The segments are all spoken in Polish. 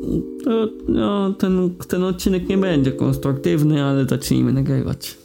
To, no, ten odcinek nie będzie konstruktywny, ale zacznijmy nagrywać.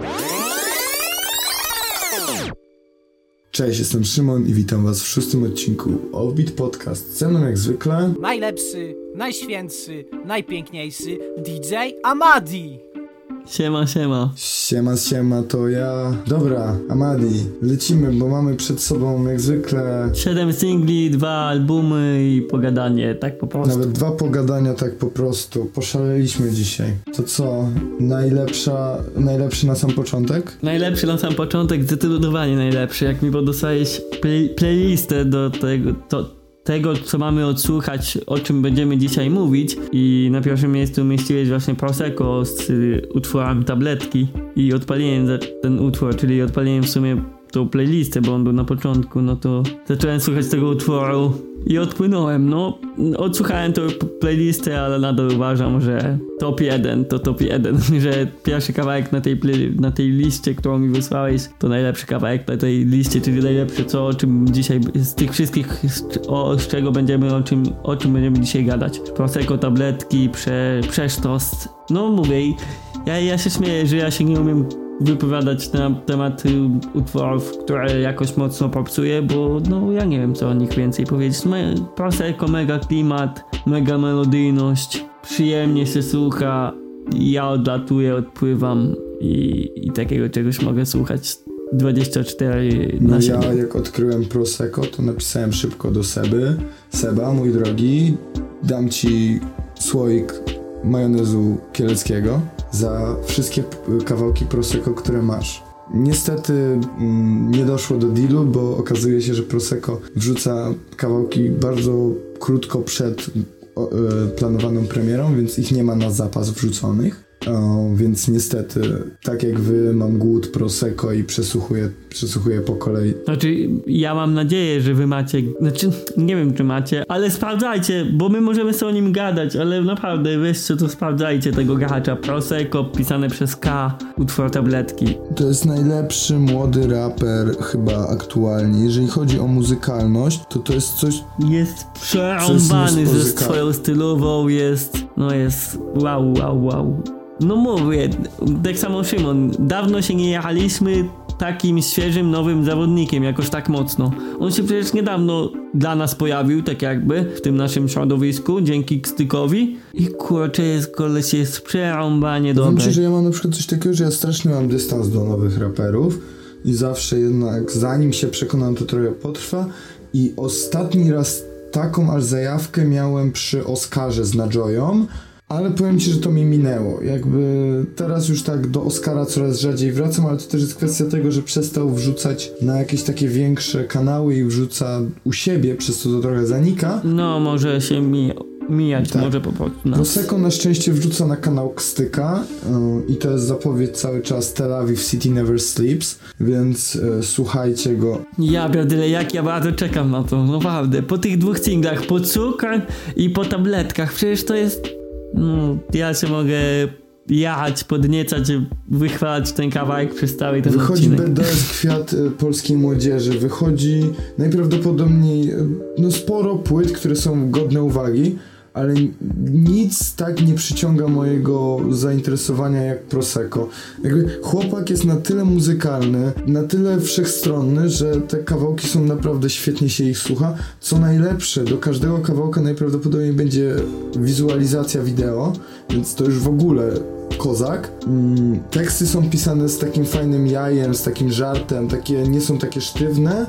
Cześć, jestem Szymon i witam was w 6. odcinku Offbeat Podcast. Ze mną jak zwykle najlepszy, najświętszy, najpiękniejszy DJ Amadi. Siema. Siema, to ja. Dobra, Amadi, lecimy, bo mamy przed sobą jak zwykle 7 singli, 2 albumy i pogadanie, tak po prostu. Nawet 2 pogadania, tak po prostu. Poszaleliśmy dzisiaj. To co? Najlepszy na sam początek? Najlepszy na sam początek, zdecydowanie najlepszy. Jak mi podostałeś playlistę do tego, co mamy odsłuchać, o czym będziemy dzisiaj mówić, i na pierwszym miejscu umieściłeś właśnie Prosecco z utworem Tabletki i odpaliłem ten utwór, czyli odpaliłem w sumie tą playlistę, bo on był na początku, no to zacząłem słuchać tego utworu i odpłynąłem. No, odsłuchałem tą playlistę, ale nadal uważam, że top 1 to top 1, że pierwszy kawałek na tej liście, którą mi wysłałeś, to najlepszy kawałek na tej liście, czyli najlepsze o czym dzisiaj, z tych wszystkich, o czym będziemy dzisiaj gadać. Prosecco, Tabletki, Przesztost. No mówię, ja się śmieję, że ja się nie umiem wypowiadać na temat utworów, które jakoś mocno popsuje, bo no ja nie wiem, co o nich więcej powiedzieć. Prosecco, mega klimat, mega melodyjność, przyjemnie się słucha, ja odlatuję, odpływam i takiego czegoś mogę słuchać 24 na 7. Ja jak odkryłem Prosecco, to napisałem szybko do Seba, mój drogi, dam ci słoik majonezu kieleckiego za wszystkie kawałki Prosecco, które masz. Niestety nie doszło do dealu, bo okazuje się, że Prosecco wrzuca kawałki bardzo krótko przed planowaną premierą, więc ich nie ma na zapas wrzuconych. Więc niestety, tak jak wy, mam głód Prosecco i przesłuchuję po kolei. Znaczy, ja mam nadzieję, że wy macie, nie wiem czy macie, ale sprawdzajcie, bo my możemy sobie o nim gadać, ale naprawdę weźcie to, sprawdzajcie tego gachacza. Prosecco, pisane przez K, utwór Tabletki. To jest najlepszy młody raper chyba aktualnie. Jeżeli chodzi o muzykalność, to jest coś... Jest przerąbany ze swoją stylową, jest wow. No mówię, tak samo Szymon, dawno się nie jechaliśmy takim świeżym, nowym zawodnikiem jakoś tak mocno. On się przecież niedawno dla nas pojawił, tak jakby, w tym naszym środowisku, dzięki Kstykowi. I kurczę, koleś jest przerąbanie dobry. Wiem ci, że ja mam na przykład coś takiego, że ja strasznie mam dystans do nowych raperów i zawsze jednak, zanim się przekonam, to trochę potrwa. I ostatni raz taką aż zajawkę miałem przy Oscarze z Nadjoyą, ale powiem ci, że to mi minęło. Jakby teraz już tak do Oscara coraz rzadziej wracam, ale to też jest kwestia tego, że przestał wrzucać na jakieś takie większe kanały i wrzuca u siebie, przez co to trochę zanika. No, może się mijać, tak. Może po prostu nas. Prosecco na szczęście wrzuca na kanał Kstyka i to jest zapowiedź cały czas Tel Aviv City Never Sleeps, więc słuchajcie go. Ja pierdolę, jak ja bardzo czekam na to, naprawdę. Po tych 2 singlach, po Cukr i po Tabletkach, przecież to jest... ja się mogę jechać, podniecać, wychwalać ten kawałek przez cały ten odcinek. Wychodzi BDS kwiat polskiej młodzieży, wychodzi najprawdopodobniej sporo płyt, które są godne uwagi, ale nic tak nie przyciąga mojego zainteresowania jak Prosecco. Jakby chłopak jest na tyle muzykalny, na tyle wszechstronny, że te kawałki są naprawdę świetnie się ich słucha. Co najlepsze, do każdego kawałka najprawdopodobniej będzie wizualizacja wideo, więc to już w ogóle kozak. Teksty są pisane z takim fajnym jajem, z takim żartem, nie są takie sztywne,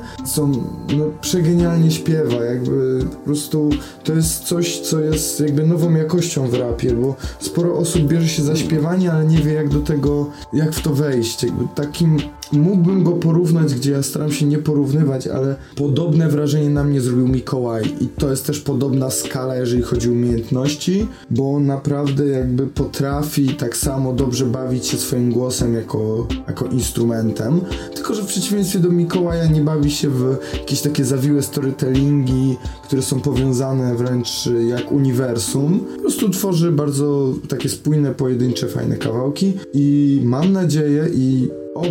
przegenialnie śpiewa, jakby po prostu to jest coś, co jest jakby nową jakością w rapie, bo sporo osób bierze się za śpiewanie, ale nie wie jak w to wejść, jakby takim mógłbym go porównać, gdzie ja staram się nie porównywać, ale podobne wrażenie na mnie zrobił Mikołaj i to jest też podobna skala, jeżeli chodzi o umiejętności, bo on naprawdę jakby potrafi tak samo dobrze bawić się swoim głosem jako instrumentem, tylko że w przeciwieństwie do Mikołaja nie bawi się w jakieś takie zawiłe storytellingi, które są powiązane wręcz jak uniwersum. Po prostu tworzy bardzo takie spójne, pojedyncze, fajne kawałki i mam nadzieję i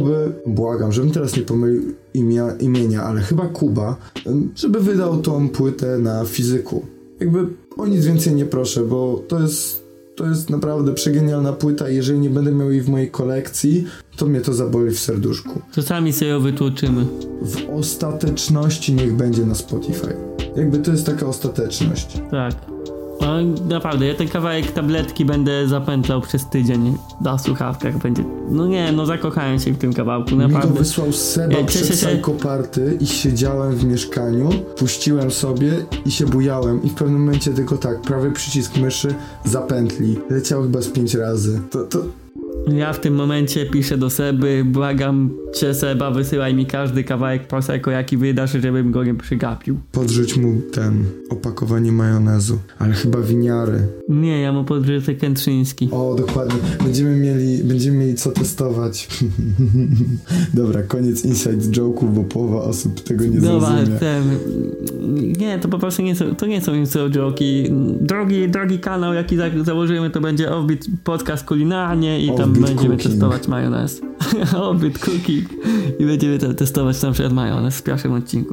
błagam, żebym teraz nie pomylił imienia, ale chyba Kuba, żeby wydał tą płytę na fizyku. Jakby o nic więcej nie proszę, bo to jest naprawdę przegenialna płyta i jeżeli nie będę miał jej w mojej kolekcji, to mnie to zaboli w serduszku. To sami sobie ją wytłoczymy. W ostateczności niech będzie na Spotify. Jakby to jest taka ostateczność. Tak. No, naprawdę, ja ten kawałek Tabletki będę zapętlał przez tydzień na słuchawkach. Będzie. No nie, no zakochałem się w tym kawałku, naprawdę. Mi go wysłał Seba przed Psycho Party i siedziałem w mieszkaniu, puściłem sobie i się bujałem i w pewnym momencie tylko tak, prawy przycisk myszy, zapętli. Leciał chyba z 5 razy. Ja w tym momencie piszę do Seby, błagam cię Seba, wysyłaj mi każdy kawałek Prosecco, jaki wydasz, żebym go nie przygapił. Podrzuć mu opakowanie majonezu, ale chyba winiary. Nie, ja mu podrzucę Kętrzyński. O, dokładnie. Będziemy mieli co testować. Dobra, koniec inside joke'ów, bo połowa osób tego nie zrozumie. Nie, to po prostu nie są inside joke'i. Drogi kanał, jaki założymy, to będzie Offbeat Podcast kulinarnie i tam będziemy testować majonez. Offbeat Cooking. I będziemy tam testować na przykład majonez w pierwszym odcinku.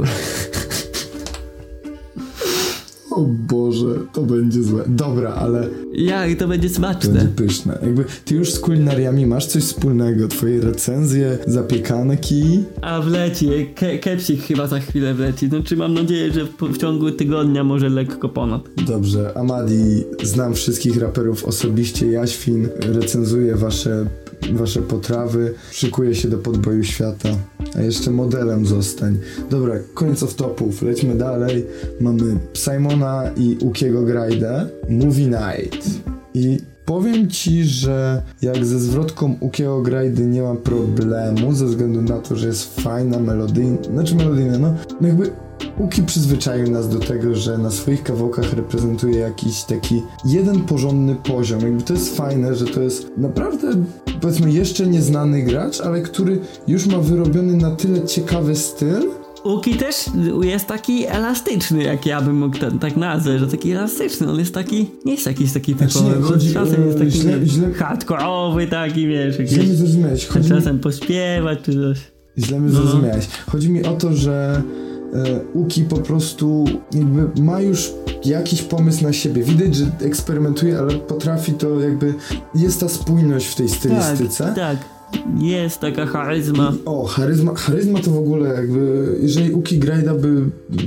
O Boże, to będzie złe. Dobra, ale... I to będzie smaczne. To będzie pyszne. Jakby ty już z kulinariami masz coś wspólnego. Twoje recenzje, zapiekanki. A wleci. Kepsik chyba za chwilę wleci. Znaczy mam nadzieję, że w ciągu tygodnia może lekko ponad. Dobrze, Amadi, znam wszystkich raperów osobiście. Jaświn recenzuje wasze potrawy. Szykuje się do podboju świata. A jeszcze modelem zostań. Dobra, koniec off-topów. Lećmy dalej. Mamy Simona i Ukiego Grajdę. Movie Night. I powiem ci, że jak ze zwrotką Ukiego Grajdy nie mam problemu, ze względu na to, że jest fajna, melodyjna, no jakby Uki przyzwyczaił nas do tego, że na swoich kawałkach reprezentuje jakiś taki jeden porządny poziom. Jakby to jest fajne, że to jest naprawdę, powiedzmy, jeszcze nieznany gracz, ale który już ma wyrobiony na tyle ciekawy styl. Uki też jest taki elastyczny, jak ja bym mógł tak nazwać, że taki elastyczny, on jest taki, nie jest jakiś taki typowy, czasem jest taki hardkorowy, taki, wiesz, źle mnie zrozumiałeś. Czasem pośpiewać czy coś. Źle mnie zrozumiałeś. Chodzi mi o to, że Uki po prostu jakby ma już jakiś pomysł na siebie. Widać, że eksperymentuje, ale potrafi to jakby... Jest ta spójność w tej stylistyce. Tak. Jest taka charyzma. Charyzma to w ogóle jakby... Jeżeli Uki Grajda by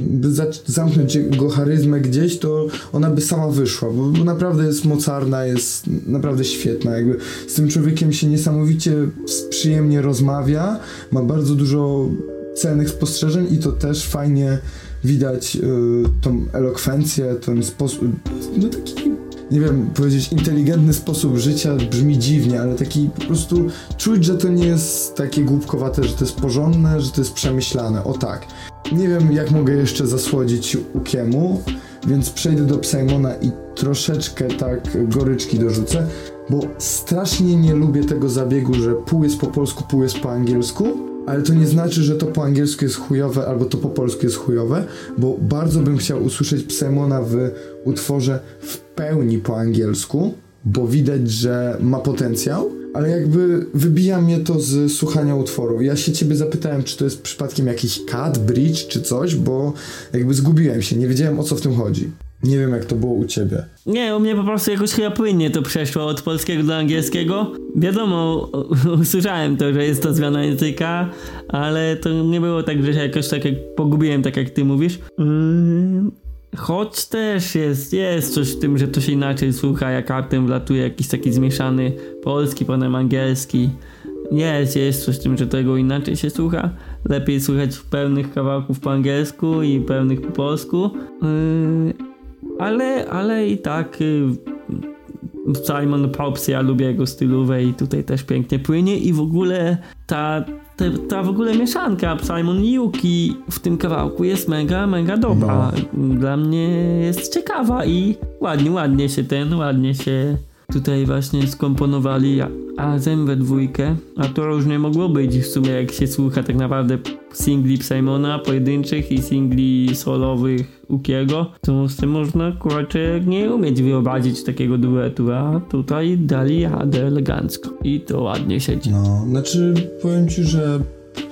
zamknąć jego charyzmę gdzieś, to ona by sama wyszła, bo naprawdę jest mocarna, jest naprawdę świetna. Jakby z tym człowiekiem się niesamowicie przyjemnie rozmawia. Ma bardzo dużo celnych spostrzeżeń i to też fajnie widać tą elokwencję, ten sposób, no taki, nie wiem, powiedzieć inteligentny sposób życia brzmi dziwnie, ale taki po prostu czuć, że to nie jest takie głupkowate, że to jest porządne, że to jest przemyślane, o tak. Nie wiem, jak mogę jeszcze zasłodzić Ukiemu, więc przejdę do Simona i troszeczkę tak goryczki dorzucę, bo strasznie nie lubię tego zabiegu, że pół jest po polsku, pół jest po angielsku. Ale to nie znaczy, że to po angielsku jest chujowe, albo to po polsku jest chujowe, bo bardzo bym chciał usłyszeć Psymona w utworze w pełni po angielsku, bo widać, że ma potencjał, ale jakby wybija mnie to z słuchania utworu. Ja się ciebie zapytałem, czy to jest przypadkiem jakiś cut, bridge, czy coś, bo jakby zgubiłem się, nie wiedziałem, o co w tym chodzi. Nie wiem, jak to było u ciebie. Nie, u mnie po prostu jakoś chyba płynnie to przeszło od polskiego do angielskiego. Wiadomo, usłyszałem to, że jest to zmiana języka, ale to nie było tak, że się jakoś tak jak pogubiłem, tak jak ty mówisz. Choć też jest coś w tym, że to się inaczej słucha, jak raptem wlatuje jakiś taki zmieszany polski, potem angielski. Jest coś w tym, że tego inaczej się słucha. Lepiej słuchać pełnych kawałków po angielsku i pełnych po polsku. Ale i tak Simon Popsy, ja lubię jego stylówę i tutaj też pięknie płynie i w ogóle ta w ogóle mieszanka Simon i Uki w tym kawałku jest mega dobra. Dla mnie jest ciekawa i ładnie się tutaj właśnie skomponowali razem we dwójkę, a to różnie mogło być w sumie, jak się słucha tak naprawdę singli Simona pojedynczych i singli solowych Ukiego, to z tym można kurczę nie umieć wyobrazić takiego duetu, a tutaj dali radę elegancko i to ładnie siedzi. No, znaczy powiem ci, że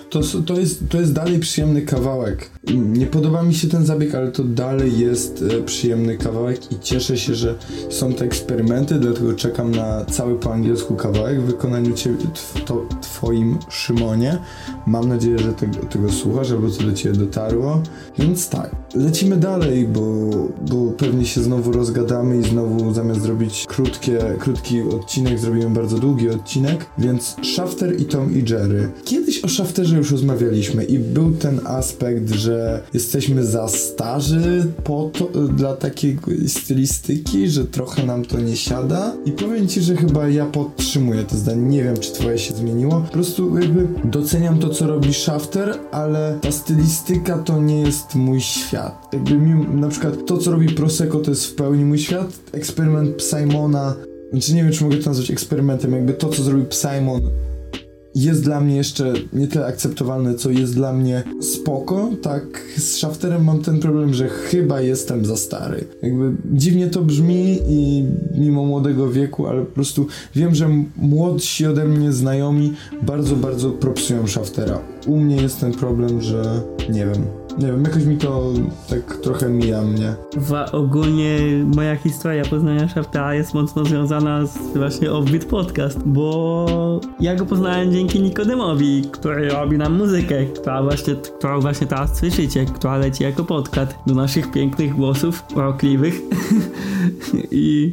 to jest dalej przyjemny kawałek. Nie podoba mi się ten zabieg, ale to dalej jest przyjemny kawałek i cieszę się, że są te eksperymenty, dlatego czekam na cały po angielsku kawałek w wykonaniu twoim Szymonie. Mam nadzieję, że tego słuchasz, albo to do ciebie dotarło. Więc tak, lecimy dalej, bo pewnie się znowu rozgadamy i znowu zamiast zrobić krótki odcinek, zrobimy bardzo długi odcinek, więc Shafter i Tom i Jerry. Kiedyś o Shafterze już rozmawialiśmy i był ten aspekt, że jesteśmy za starzy dla takiej stylistyki, że trochę nam to nie siada i powiem ci, że chyba ja podtrzymuję to zdanie, nie wiem czy twoje się zmieniło, po prostu jakby doceniam to co robi Shafter, ale ta stylistyka to nie jest mój świat. Jakby na przykład to co robi Prosecco to jest w pełni mój świat, eksperyment Psymona, znaczy nie wiem czy mogę to nazwać eksperymentem, jakby to co zrobił Psymon jest dla mnie jeszcze nie tyle akceptowalne, co jest dla mnie spoko. Tak, z Shafterem mam ten problem, że chyba jestem za stary. Jakby dziwnie to brzmi i mimo młodego wieku, ale po prostu wiem, że młodsi ode mnie znajomi bardzo, bardzo propsują Shaftera. U mnie jest ten problem, że nie wiem, jakoś mi to tak trochę mija mnie. Ogólnie moja historia poznania Shaftera jest mocno związana z właśnie Offbeat Podcast, bo ja go poznałem dzięki Nikodemowi, który robi nam muzykę, którą właśnie teraz słyszycie, która leci jako podcast do naszych pięknych głosów urokliwych. I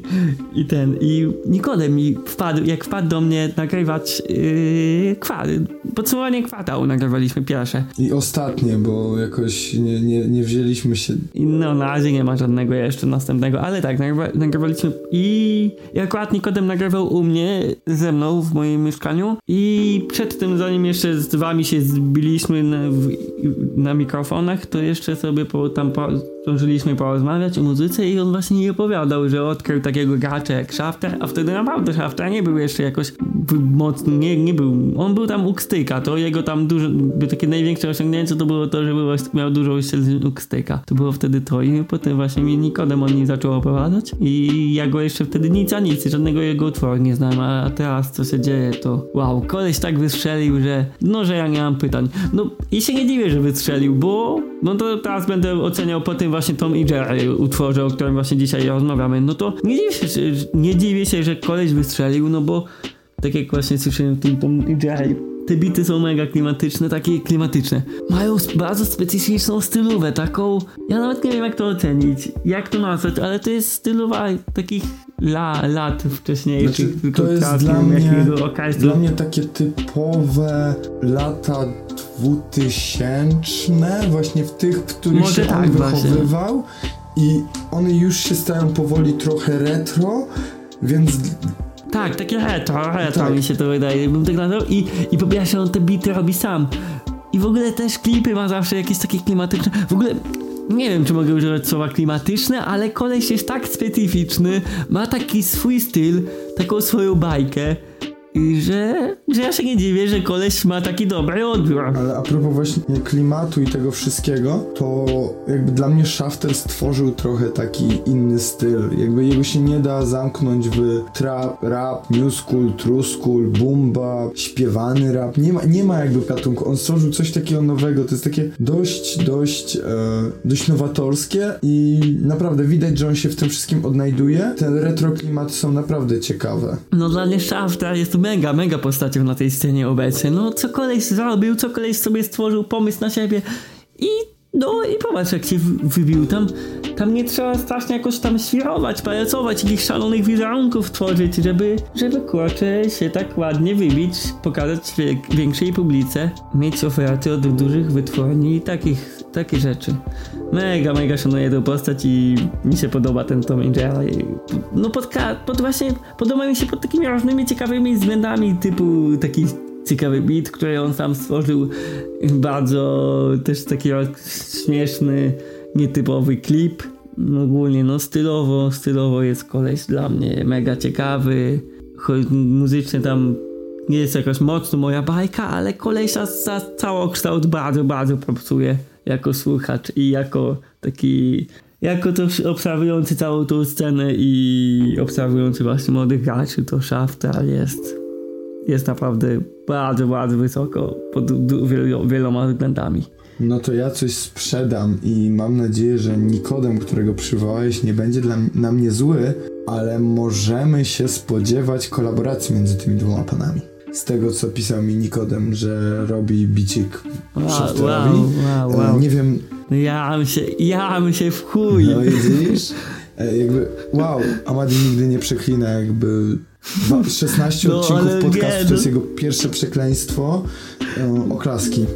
Nikodem wpadł do mnie nagrywać podsumowanie kwartału nagrywaliśmy pierwsze. I ostatnie, bo jakoś nie wzięliśmy się... No na razie nie ma żadnego jeszcze następnego, ale tak, nagrywaliśmy i akurat Nikodem nagrywał u mnie, ze mną w moim mieszkaniu i przed tym, zanim jeszcze z wami się zbiliśmy na mikrofonach, to jeszcze sobie zdążyliśmy porozmawiać o muzyce i on właśnie mi opowiadał, że odkrył takiego gracza jak Shafter, a wtedy naprawdę Shafter nie był jeszcze jakoś mocny, nie był, on był tam u Kstyka, to jego tam takie największe osiągnięcie to było to, że miał dużo uścieleń u Kstyka. To było wtedy to i potem właśnie mi Nikodem o nim zaczął opowiadać i ja go jeszcze wtedy nic, żadnego jego utworu nie znałem, a teraz co się dzieje to wow, koleś tak wystrzelił, że ja nie mam pytań. No i się nie dziwię, że wystrzelił, bo no to teraz będę oceniał po tym właśnie Tom i Jerry utworze, o którym właśnie dzisiaj rozmawiamy, no to nie dziwię się, że koleś wystrzelił, no bo tak jak właśnie słyszałem Tom i Jerry, te bity są mega takie klimatyczne. Mają bardzo specyficzną stylówę, taką, ja nawet nie wiem jak to ocenić, jak to nazwać, ale to jest stylowa takich lat wcześniejszych. Znaczy, to jest dla mnie takie typowe lata 2000, właśnie w tych, w których może się tak, on wychowywał i one już się stają powoli trochę retro, więc... Tak, takie retro mi się to wydaje, bym tak nazwał i po pierwsze on te bity robi sam i w ogóle też klipy ma zawsze jakieś takie klimatyczne, w ogóle nie wiem czy mogę używać słowa klimatyczne, ale koleś jest tak specyficzny, ma taki swój styl, taką swoją bajkę i że ja się nie dziwię, że koleś ma taki dobry odbiór. Ale a propos właśnie klimatu i tego wszystkiego, to jakby dla mnie Shafter stworzył trochę taki inny styl. Jakby jego się nie da zamknąć w trap, rap, new school, true school, boom bap, śpiewany rap. Nie ma jakby gatunku. On stworzył coś takiego nowego. To jest takie dość nowatorskie i naprawdę widać, że on się w tym wszystkim odnajduje. Te retro klimaty są naprawdę ciekawe. No dla mnie Shafter jest mega postacią na tej scenie obecnie. No co koleś zrobił, co koleś sobie stworzył pomysł na siebie i popatrz jak się wybił. Tam nie trzeba strasznie jakoś tam świrować, pajacować, jakichś szalonych wizerunków tworzyć, żeby kurczę się tak ładnie wybić, pokazać większej publice, mieć oferty od dużych wytwórni i takie rzeczy. Mega szanuję tę postać i mi się podoba ten Tom i Jerry. No właśnie podoba mi się pod takimi różnymi ciekawymi względami, typu taki ciekawy beat, który on sam stworzył, bardzo też taki śmieszny, nietypowy klip. Ogólnie stylowo jest koleś dla mnie mega ciekawy, muzycznie tam nie jest jakaś mocno moja bajka, ale kolesia za całokształt bardzo propsuje jako słuchacz i jako to obserwujący całą tą scenę i obserwujący właśnie młodych graczy, to Shafter jest jest naprawdę bardzo, bardzo wysoko pod wieloma względami. No to ja coś sprzedam i mam nadzieję, że Nikodem, którego przywołałeś, nie będzie na mnie zły, ale możemy się spodziewać kolaboracji między tymi dwoma panami. Z tego, co pisał mi Nikodem, że robi bicik Shafterowi. Wow. Nie wiem... Ja się w chuj. No widzisz? Jakby, wow, Amadi nigdy nie przeklina, jakby 16 odcinków podcastu to jest jego pierwsze przekleństwo. Oklaski.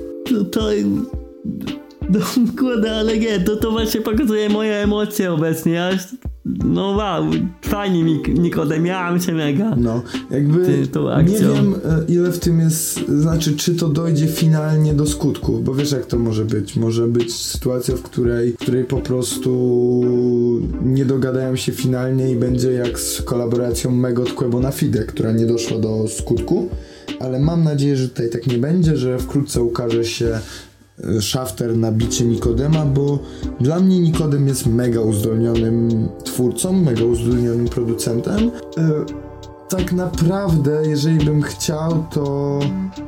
Kurde, ale nie, to właśnie pokazuje moje emocje obecnie. No wow, fajnie Nikodem, ja się mega. No, jakby nie wiem ile w tym jest, znaczy czy to dojdzie finalnie do skutku, bo wiesz jak to może być. Może być sytuacja, w której po prostu nie dogadają się finalnie i będzie jak z kolaboracją Megot Quebo Fide, która nie doszła do skutku, ale mam nadzieję, że tutaj tak nie będzie, że wkrótce ukaże się Shafter na bicie Nikodema, bo dla mnie Nikodem jest mega uzdolnionym twórcą, mega uzdolnionym producentem. Tak naprawdę, jeżeli bym chciał, to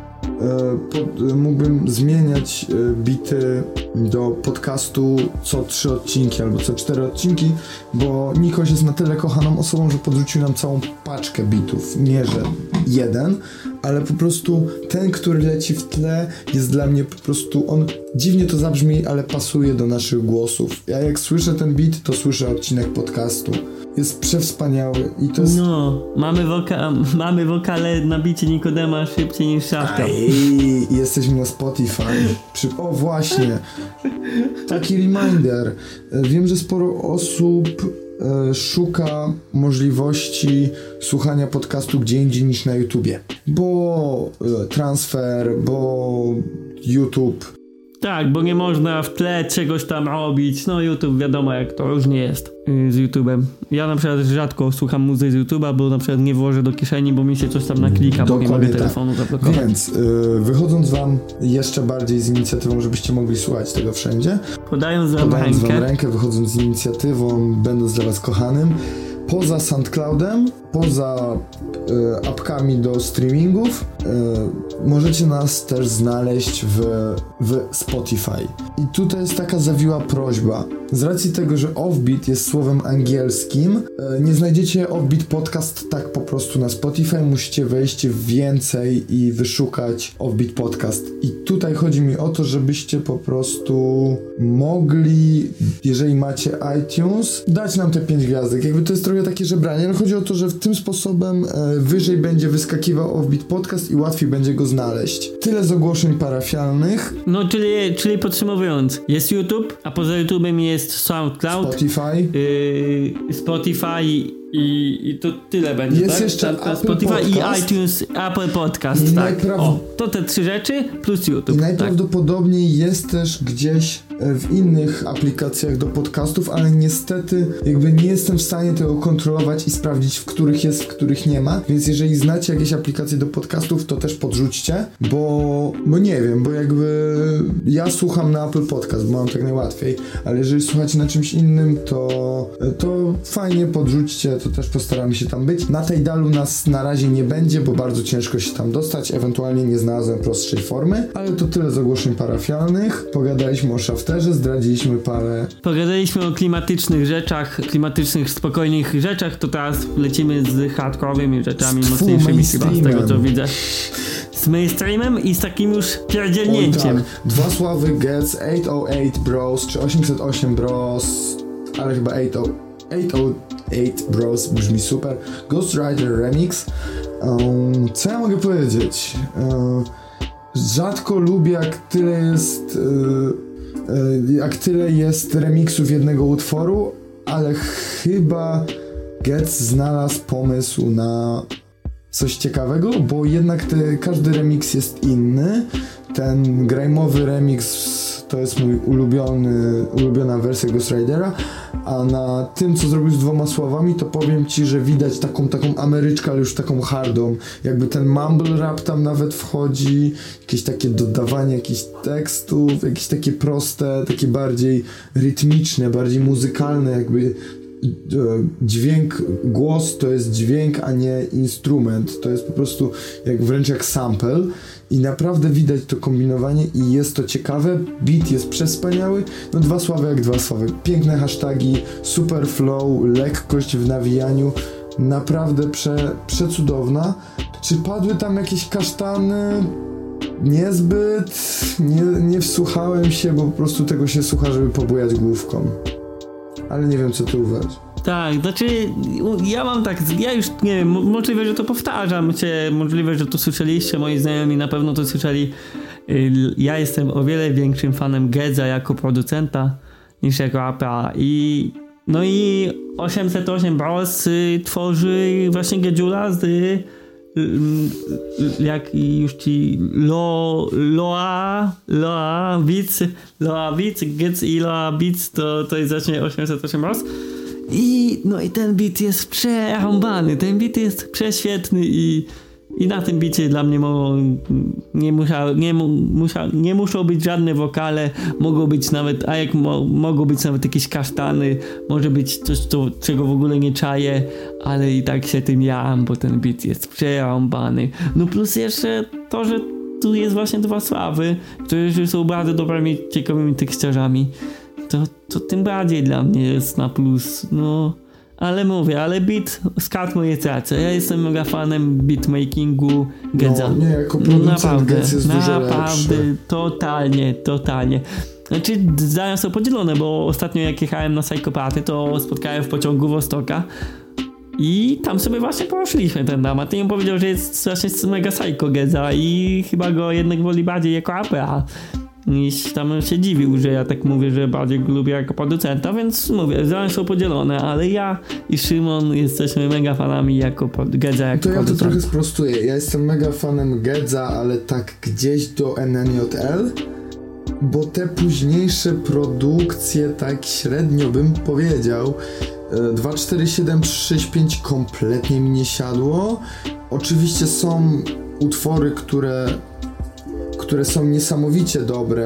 mógłbym zmieniać bity do podcastu co 3 odcinki albo co 4 odcinki, bo Nikoś jest na tyle kochaną osobą, że podrzucił nam całą paczkę bitów. Nie, że jeden, ale po prostu ten, który leci w tle, jest dla mnie po prostu, on dziwnie to zabrzmi, ale pasuje do naszych głosów. Ja jak słyszę ten beat, to słyszę odcinek podcastu. Jest przewspaniały i to jest... No, mamy wokale na bicie Nikodema szybciej niż Shafter. Jesteśmy na Spotify. O właśnie, taki reminder. Wiem, że sporo osób szuka możliwości słuchania podcastu gdzie indziej niż na YouTubie. Bo transfer, bo YouTube. Tak, bo nie można w tle czegoś tam robić. No YouTube, wiadomo jak to różnie jest z YouTube'em. Ja na przykład rzadko słucham muzyki z YouTube'a, bo na przykład nie włożę do kieszeni, bo mi się coś tam naklika, bo nie mogę telefonu zablokować. Więc wychodząc wam jeszcze bardziej z inicjatywą, żebyście mogli słuchać tego wszędzie. Podając wam rękę, wychodząc z inicjatywą, będąc dla was kochanym, poza SoundCloudem, poza apkami do streamingów, możecie nas też znaleźć w Spotify. I tutaj jest taka zawiła prośba. Z racji tego, że Offbeat jest słowem angielskim, nie znajdziecie Offbeat Podcast tak po prostu na Spotify, musicie wejść w więcej i wyszukać Offbeat Podcast. I tutaj chodzi mi o to, żebyście po prostu mogli, jeżeli macie iTunes, dać nam te 5 gwiazdek. Jakby to jest trochę takie żebranie, ale chodzi o to, że tym sposobem wyżej będzie wyskakiwał Offbeat Podcast i łatwiej będzie go znaleźć. Tyle z ogłoszeń parafialnych. No, czyli podsumowując, jest YouTube, a poza YouTube'em jest SoundCloud, Spotify i to tyle będzie, jest tak? jeszcze Spotify Podcast. I iTunes, Apple Podcast, tak. To te 3 rzeczy plus YouTube. I najprawdopodobniej jest też gdzieś w innych aplikacjach do podcastów, ale niestety jakby nie jestem w stanie tego kontrolować i sprawdzić, w których jest, w których nie ma, więc jeżeli znacie jakieś aplikacje do podcastów, to też podrzućcie, bo nie wiem, bo jakby ja słucham na Apple Podcast, bo mam tak najłatwiej, ale jeżeli słuchacie na czymś innym, to fajnie podrzućcie, to też postaramy się tam być. Na Tidalu nas na razie nie będzie, bo bardzo ciężko się tam dostać, ewentualnie nie znalazłem prostszej formy, ale to tyle z ogłoszeń parafialnych. Pogadaliśmy o Shafterze, zdradziliśmy parę... Pogadaliśmy o klimatycznych rzeczach, spokojnych rzeczach, to teraz lecimy z hardkorowymi rzeczami, mocniejszymi chyba, z tego co widzę. Z mainstreamem i z takim już pierdzielnięciem. Tak. 2 sławy Gets, 808 Bros, czy 808 Bros, ale chyba 808 Bros brzmi super. Ghost Rider Remix. Co ja mogę powiedzieć? Rzadko lubię, jak tyle jest remixów jednego utworu, ale chyba Gets znalazł pomysł na coś ciekawego, bo jednak każdy remix jest inny. Ten grajmowy remix to jest mój ulubiona wersja Ghost Ridera, a na tym, co zrobił z 2 słowami, to powiem ci, że widać taką Ameryczkę, ale już taką hardą. Jakby ten mumble rap tam nawet wchodzi, jakieś takie dodawanie jakichś tekstów, jakieś takie proste, takie bardziej rytmiczne, bardziej muzykalne, jakby dźwięk, głos to jest dźwięk, a nie instrument. To jest po prostu wręcz jak sample i naprawdę widać to kombinowanie i jest to ciekawe. Beat jest przespaniały. No 2 sławy jak 2 sławy. Piękne hasztagi, super flow, lekkość w nawijaniu. Naprawdę przecudowna. Czy padły tam jakieś kasztany? Niezbyt. Nie wsłuchałem się, bo po prostu tego się słucha, żeby pobujać główką. Ale nie wiem, co ty uważasz. Tak, znaczy ja mam tak, ja już nie wiem, możliwe, że to powtarzam się, możliwe, że to słyszeliście, moi znajomi na pewno to słyszeli. Ja jestem o wiele większym fanem Gedza jako producenta niż jako APA i 808 Bros tworzy właśnie Gedzula z jak już ci Loa Beats, Gedz i Loa Beats to jest właśnie 808 Bros. I ten beat jest przerąbany, ten beat jest prześwietny i na tym bicie dla mnie nie muszą być żadne wokale, mogą być nawet, mogą być nawet jakieś kasztany, może być coś, czego w ogóle nie czaję, ale i tak się tym jam, bo ten beat jest przerąbany. No plus jeszcze to, że tu jest właśnie 2 sławy, które są bardzo dobrymi, ciekawymi tekściarzami. To tym bardziej dla mnie jest na plus, ale beat skradł moje serce. Ja jestem mega fanem beatmakingu Gedza. No, nie, jako producent Gedz jest dużo lepszy. Totalnie. Znaczy, zdania są podzielone, bo ostatnio jak jechałem na Psychopaty, to spotkałem w pociągu Wostoka i tam sobie właśnie poszliśmy ten temat. I on powiedział, że jest właśnie mega psycho Gedza i chyba go jednak woli bardziej jako APA. I tam się dziwił, że ja tak mówię, że bardziej go lubię jako producenta, więc mówię, zdania są podzielone, ale ja i Szymon jesteśmy mega fanami Gedza jako producenta. To ja to trochę sprostuję. Ja jestem mega fanem Gedza, ale tak gdzieś do NNJL, bo te późniejsze produkcje tak średnio bym powiedział. 24765 kompletnie mi nie siadło. Oczywiście są utwory, które są niesamowicie dobre,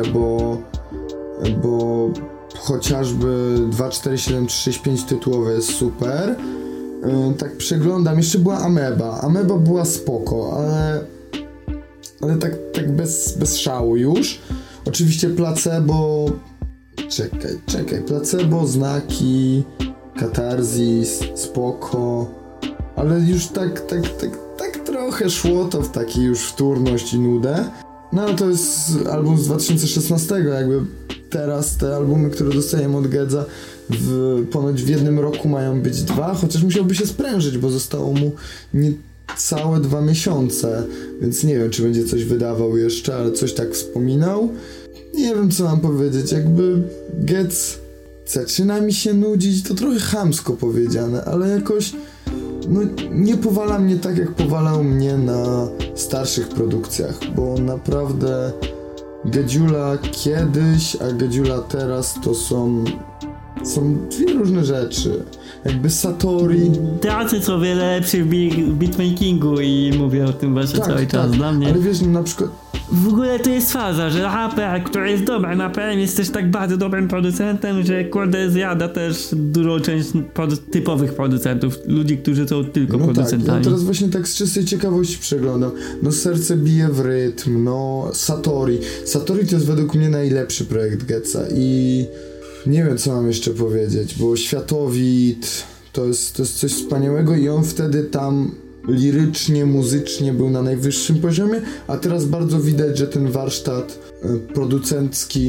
bo chociażby 24765 tytułowe jest super. Tak przeglądam, jeszcze była Ameba była spoko, ale tak bez szału już. Oczywiście Placebo, Placebo, Znaki, Katarzis, spoko, ale już tak trochę szło to w taki już wtórność i nudę. No ale to jest album z 2016, teraz te albumy, które dostajemy od Gedza ponoć w jednym roku mają być 2, chociaż musiałby się sprężyć, bo zostało mu niecałe 2 miesiące, więc nie wiem, czy będzie coś wydawał jeszcze, ale coś tak wspominał. Nie wiem, co mam powiedzieć, Gedz zaczyna mi się nudzić, to trochę chamsko powiedziane, ale jakoś nie powala mnie tak, jak powalał mnie na starszych produkcjach, bo naprawdę Gedzula kiedyś, a Gedzula teraz to są 2 różne rzeczy. Satori... Teatry są wiele lepszy w beatmakingu i mówię o tym właśnie cały czas dla mnie. Ale wiesz, na przykład... W ogóle to jest faza, że APA, który jest dobrym APM, jest też tak bardzo dobrym producentem, że kurde zjada też dużą część typowych producentów, ludzi, którzy są tylko producentami. Tak, ja teraz właśnie tak z czystej ciekawości przeglądam. Serce bije w rytm, Satori. Satori to jest według mnie najlepszy projekt Gedza i nie wiem, co mam jeszcze powiedzieć, bo Światowid to jest coś wspaniałego i on wtedy tam lirycznie, muzycznie był na najwyższym poziomie, a teraz bardzo widać, że ten warsztat producencki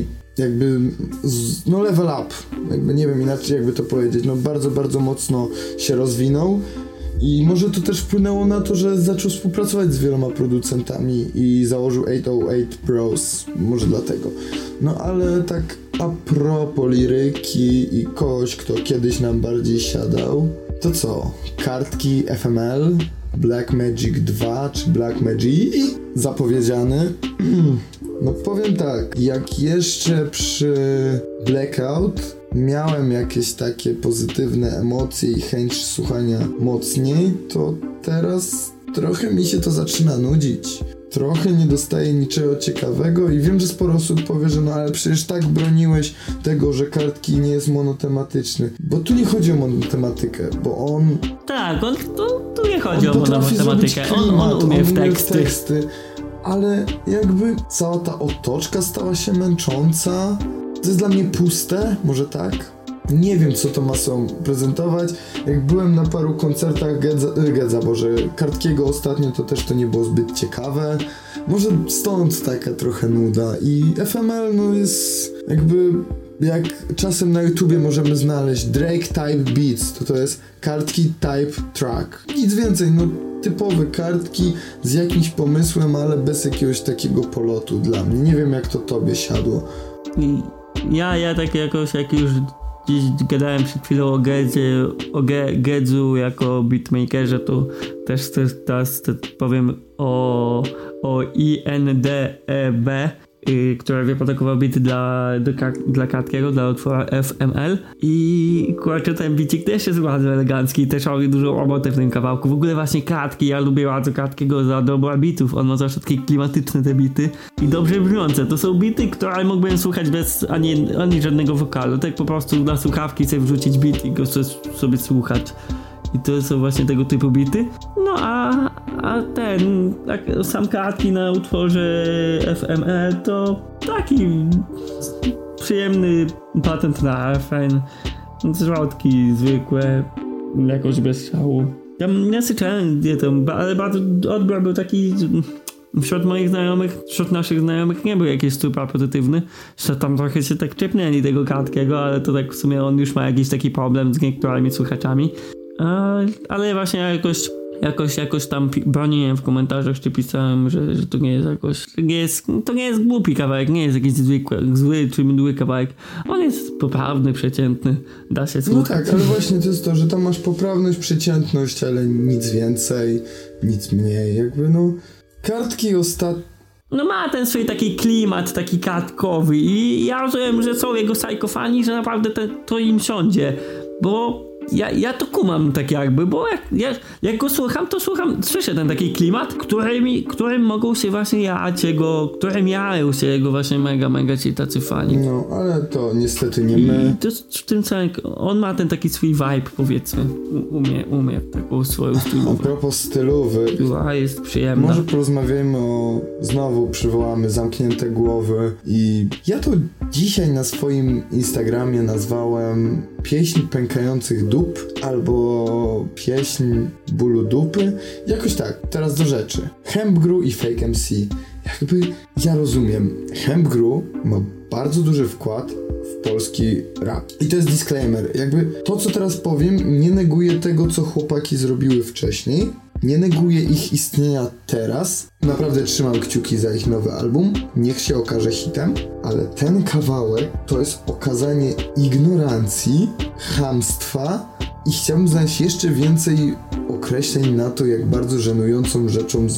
level up, nie wiem inaczej to powiedzieć, bardzo, bardzo mocno się rozwinął i może to też wpłynęło na to, że zaczął współpracować z wieloma producentami i założył 808 Bros, może dlatego. Ale tak a propos liryki i kogoś, kto kiedyś nam bardziej siadał, to co? Kartki FML, Black Magic 2 czy Black Magic zapowiedziany. Powiem tak, jak jeszcze przy Blackout miałem jakieś takie pozytywne emocje i chęć słuchania mocniej, to teraz trochę mi się to zaczyna nudzić. trochę nie dostaje niczego ciekawego i wiem, że sporo osób powie, że no ale przecież tak broniłeś tego, że Kartki nie jest monotematyczny. Bo tu nie chodzi o monotematykę, bo on... Tak, tu nie chodzi o monotematykę. Klimat, On umie w teksty. Ale jakby cała ta otoczka stała się męcząca. To jest dla mnie puste, może tak? Nie wiem, co to ma sobą prezentować. Jak byłem na paru koncertach Kartkiego ostatnio, to też to nie było zbyt ciekawe. Może stąd taka trochę nuda. I FML no jest jakby... Jak czasem na YouTubie możemy znaleźć Drake Type Beats, to jest Kartki Type Track. Nic więcej, no typowe Kartki z jakimś pomysłem, ale bez jakiegoś takiego polotu dla mnie. Nie wiem, jak to tobie siadło. Ja tak jakoś, jak już dziś gadałem przed chwilą o Gedzu jako beatmakerze, to też teraz powiem o INDEB, która wyprodukował bity dla Kartkiego, dla utwora FML i kurczę, ten bicik też jest bardzo elegancki, też robi dużo roboty w tym kawałku. W ogóle właśnie Kartki, ja lubię bardzo Kartkiego za dobro bitów, on ma zawsze takie klimatyczne te bity i dobrze brzmiące. To są bity, które mógłbym słuchać bez ani żadnego wokalu, tak po prostu na słuchawki sobie wrzucić bit i go sobie słuchać. I to są właśnie tego typu bity. No a sam Kartki na utworze FML to taki przyjemny patent na refren. Zwrotki zwykłe, jakoś bez szału. Ja nie słyszałem, ale bardzo odbiór był taki... Wśród moich znajomych, wśród naszych znajomych nie był jakiś super pozytywny, że tam trochę się tak czepnęli tego Kartkiego, ale to tak w sumie on już ma jakiś taki problem z niektórymi słuchaczami. Ale właśnie jakoś tam broniłem w komentarzach, czy pisałem, że to nie jest jakoś... To nie jest głupi kawałek, nie jest jakiś zły czy mdły kawałek. On jest poprawny, przeciętny, da się słuchać. No tak, ale właśnie to jest to, że tam masz poprawność, przeciętność, ale nic więcej, nic mniej. Jakby no... Kartki No ma ten swój taki klimat, taki kartkowy i ja rozumiem, że są jego psychofani, że naprawdę to im siądzie, bo ja to kumam tak jakby, bo jak go słucham, to słyszę ten taki klimat, którym mogą się właśnie którym jają się jego właśnie mega ci tacy fani. No, ale to niestety nie my. I to jest w tym samym, on ma ten taki swój vibe, powiedzmy, umie taką swoją stylową. A propos stylowych, jest przyjemna. Może porozmawiajmy znowu przywołamy Zamknięte Głowy i ja to dzisiaj na swoim Instagramie nazwałem Pieśń Pękających Dup albo Pieśń Bólu Dupy. Jakoś tak, teraz do rzeczy. Hempgru i Fake MC. Jakby ja rozumiem, Hempgru ma bardzo duży wkład w polski rap. I to jest disclaimer. Jakby to, co teraz powiem, nie neguje tego, co chłopaki zrobiły wcześniej. Nie neguję ich istnienia teraz. Naprawdę trzymam kciuki za ich nowy album. Niech się okaże hitem. Ale ten kawałek to jest okazanie ignorancji, chamstwa i chciałbym znaleźć jeszcze więcej określeń na to, jak bardzo żenującą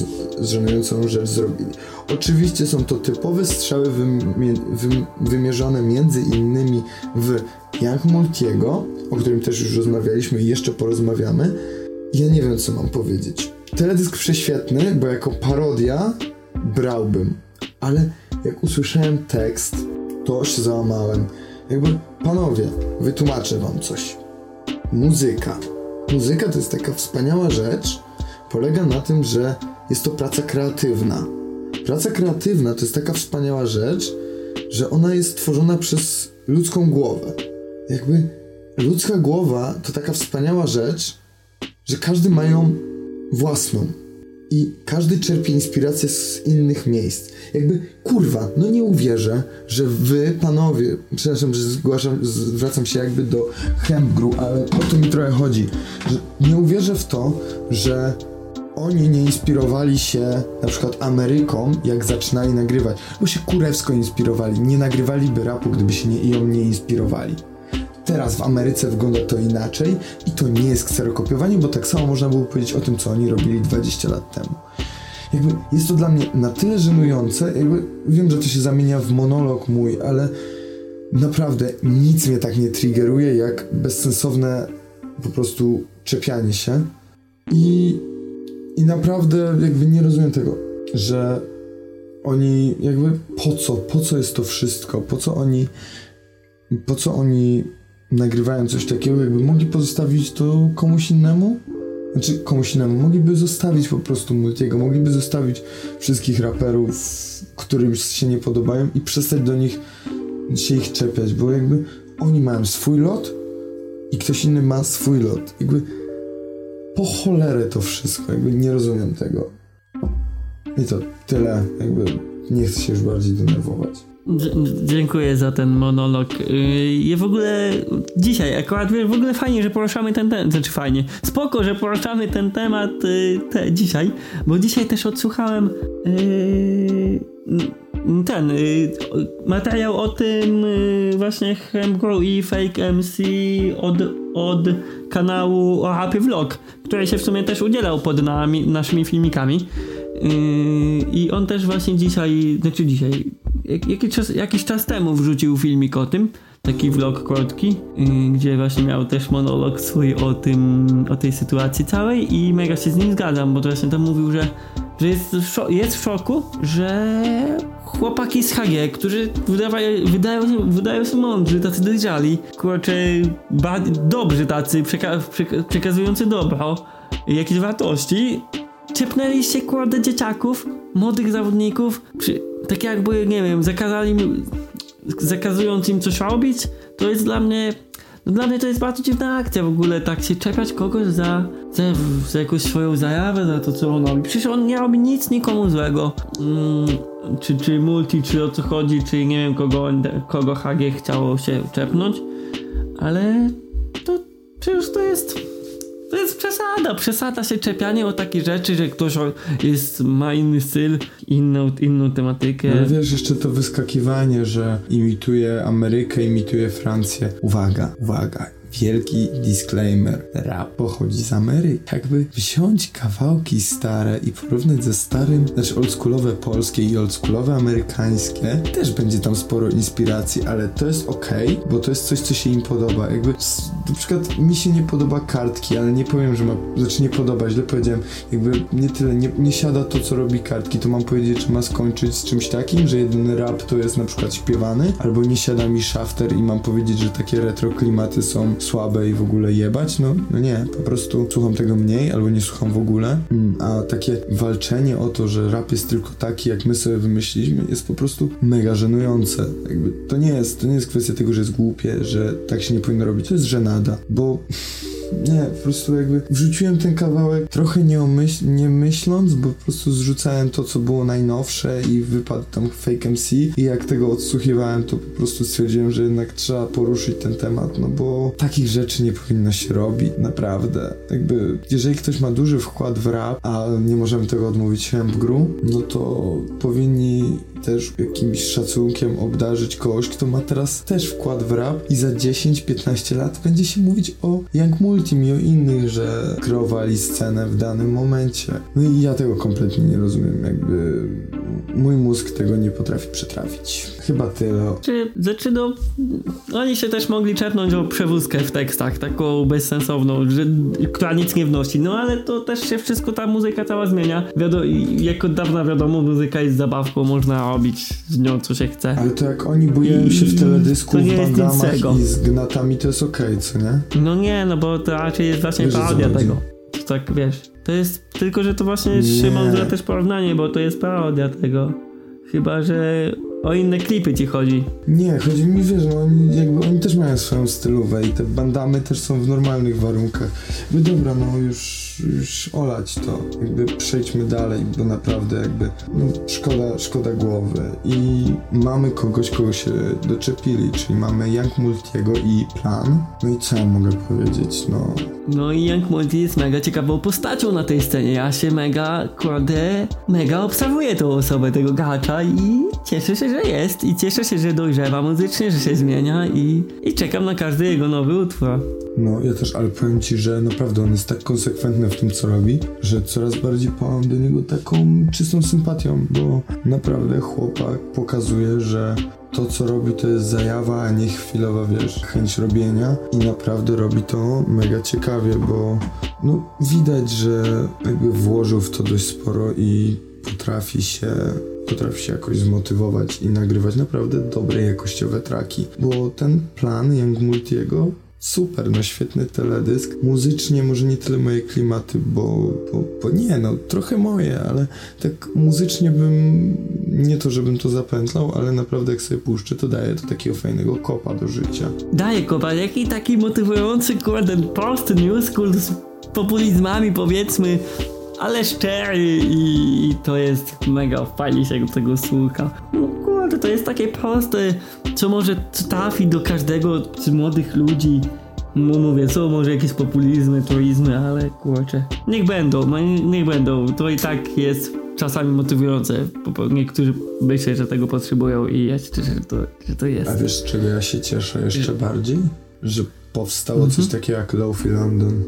rzecz zrobili. Oczywiście są to typowe strzały wymierzone między innymi w Young Multiego, o którym też już rozmawialiśmy i jeszcze porozmawiamy. Ja nie wiem, co mam powiedzieć. Teledysk prześwietny, bo jako parodia brałbym. Ale jak usłyszałem tekst, to się załamałem. Jakby, panowie, wytłumaczę wam coś. Muzyka to jest taka wspaniała rzecz. Polega na tym, że jest to praca kreatywna. Praca kreatywna to jest taka wspaniała rzecz, że ona jest tworzona przez ludzką głowę. Jakby ludzka głowa to taka wspaniała rzecz, że każdy ma ją własną i każdy czerpie inspirację z innych miejsc. Jakby, kurwa, no nie uwierzę, że wy, panowie, przepraszam, że zwracam się jakby do Hempgru, ale o to mi trochę chodzi, że nie uwierzę w to, że oni nie inspirowali się na przykład Ameryką, jak zaczynali nagrywać, bo się kurewsko inspirowali. Nie nagrywaliby rapu, gdyby się ją nie inspirowali. Teraz w Ameryce wygląda to inaczej i to nie jest kserokopiowanie, bo tak samo można było powiedzieć o tym, co oni robili 20 lat temu. Jakby jest to dla mnie na tyle żenujące, jakby wiem, że to się zamienia w monolog mój, ale naprawdę nic mnie tak nie triggeruje, jak bezsensowne po prostu czepianie się i naprawdę jakby nie rozumiem tego. że oni jakby po co jest to wszystko, po co oni nagrywają coś takiego, jakby mogli pozostawić to komuś innemu, mogliby zostawić po prostu Multiego, mogliby zostawić wszystkich raperów, którym się nie podobają i przestać do nich się ich czepiać, bo jakby oni mają swój lot i ktoś inny ma swój lot, jakby po cholerę to wszystko, jakby nie rozumiem tego. I to tyle, jakby nie chcę się już bardziej denerwować. Dziękuję za ten monolog. I w ogóle dzisiaj akurat w ogóle fajnie, że poruszamy ten temat, znaczy fajnie, spoko, że poruszamy ten temat dzisiaj, bo dzisiaj też odsłuchałem materiał o tym właśnie Hemgrow i Fake MC od kanału Happy Vlog, który się w sumie też udzielał pod naszymi filmikami. I on też właśnie jakiś czas temu wrzucił filmik o tym, taki vlog krótki, gdzie właśnie miał też monolog swój o tej sytuacji całej i mega się z nim zgadzam, bo to właśnie tam mówił, że jest w szoku, że chłopaki z HG, którzy wydają się mądrzy, tacy dojrzali, kurczę, dobrzy tacy, przekazujący dobro, jakieś wartości, czepnęliście kurde dzieciaków, młodych zawodników, tak jakby, nie wiem, zakazując im coś robić, to jest dla mnie to jest bardzo dziwna akcja w ogóle, tak się czepiać kogoś za jakąś swoją zajawę, za to co on robi. Przecież on nie robi nic nikomu złego. Czy Multi, czy o co chodzi, czy nie wiem kogo HG chciało się czepnąć, ale to przecież to jest przesada się czepianie o takie rzeczy, że ktoś ma inny styl, inną tematykę. Ale wiesz, jeszcze to wyskakiwanie, że imituje Amerykę, imituje Francję. Uwaga, wielki disclaimer. Rap pochodzi z Ameryki. Jakby wziąć kawałki stare i porównać ze starym, znaczy oldschoolowe polskie i oldschoolowe amerykańskie, też będzie tam sporo inspiracji, ale to jest okej, bo to jest coś, co się im podoba. Jakby na przykład mi się nie podoba Kartki, ale nie powiem, że nie podoba, źle powiedziałem. Jakby nie tyle, nie siada to, co robi Kartki, to mam powiedzieć, że ma skończyć z czymś takim, że jedyny rap to jest na przykład śpiewany, albo nie siada mi Shafter i mam powiedzieć, że takie retro klimaty są słabe i w ogóle jebać, no nie, po prostu słucham tego mniej, albo nie słucham w ogóle, a takie walczenie o to, że rap jest tylko taki, jak my sobie wymyśliliśmy, jest po prostu mega żenujące. Jakby to nie jest kwestia tego, że jest głupie, że tak się nie powinno robić, to jest żenada, bo nie, po prostu jakby wrzuciłem ten kawałek trochę nie myśląc, bo po prostu zrzucałem to, co było najnowsze i wypadł tam Fake MC i jak tego odsłuchiwałem, to po prostu stwierdziłem, że jednak trzeba poruszyć ten temat, no bo takich rzeczy nie powinno się robić, naprawdę. Jakby, jeżeli ktoś ma duży wkład w rap, a nie możemy tego odmówić Hemgrow, no to powinni też jakimś szacunkiem obdarzyć kogoś, kto ma teraz też wkład w rap i za 10-15 lat będzie się mówić o Young Multim i o innych, że kreowali scenę w danym momencie. No i ja tego kompletnie nie rozumiem, jakby mój mózg tego nie potrafi przetrawić. Chyba tyle. Oni się też mogli czepnąć o przewózkę w tekstach, taką bezsensowną, która nic nie wnosi, no ale to też się wszystko, ta muzyka cała zmienia. Jak od dawna wiadomo, muzyka jest zabawką, można robić z nią co się chce. Ale to jak oni bujają się w teledysku, w bandamach i z gnatami, to jest okej, co nie? No nie, no bo to raczej jest właśnie parodia tego. To tak, wiesz, to jest, tylko że to właśnie Szymon zna też porównanie, bo to jest parodia tego. Chyba że o inne klipy ci chodzi. Nie, chodzi mi, wiesz, no oni też mają swoją stylówę i te bandamy też są w normalnych warunkach. Jakby dobra, no już olać to. Jakby przejdźmy dalej, bo naprawdę jakby szkoda głowy. I mamy kogo się doczepili, czyli mamy Young Multiego i Plan. No i co ja mogę powiedzieć, no. No i Young Multi jest mega ciekawą postacią na tej scenie. Ja się mega obserwuję tą osobę, tego gacza i cieszę się, że jest i cieszę się, że dojrzewa muzycznie, że się zmienia i czekam na każdy jego nowy utwór. No ja też, ale powiem ci, że naprawdę on jest tak konsekwentny w tym, co robi, że coraz bardziej pałam do niego taką czystą sympatią, bo naprawdę chłopak pokazuje, że to, co robi, to jest zajawa, a nie chwilowa, wiesz, chęć robienia i naprawdę robi to mega ciekawie, bo no widać, że jakby włożył w to dość sporo i potrafi się jakoś zmotywować i nagrywać naprawdę dobre, jakościowe traki, bo ten plan Young Multiego super, no świetny teledysk. Muzycznie może nie tyle moje klimaty, bo nie, no trochę moje, ale tak muzycznie nie to, żebym to zapętlał, ale naprawdę jak sobie puszczę, to daje to takiego fajnego kopa do życia. Daje kopa, jaki taki motywujący, ten prosty new school z populizmami, powiedzmy, ale szczery i to jest mega fajnie się tego słucha. No kurde, to jest takie proste, co może trafi do każdego z młodych ludzi. Mówię, są może jakieś populizmy, truizmy, ale kurczę, niech będą, to i tak jest czasami motywujące. Niektórzy myślą, że tego potrzebują i ja się cieszę, że to jest. A wiesz, z czego ja się cieszę jeszcze bardziej? Że powstało coś takiego jak Lo-Fi London.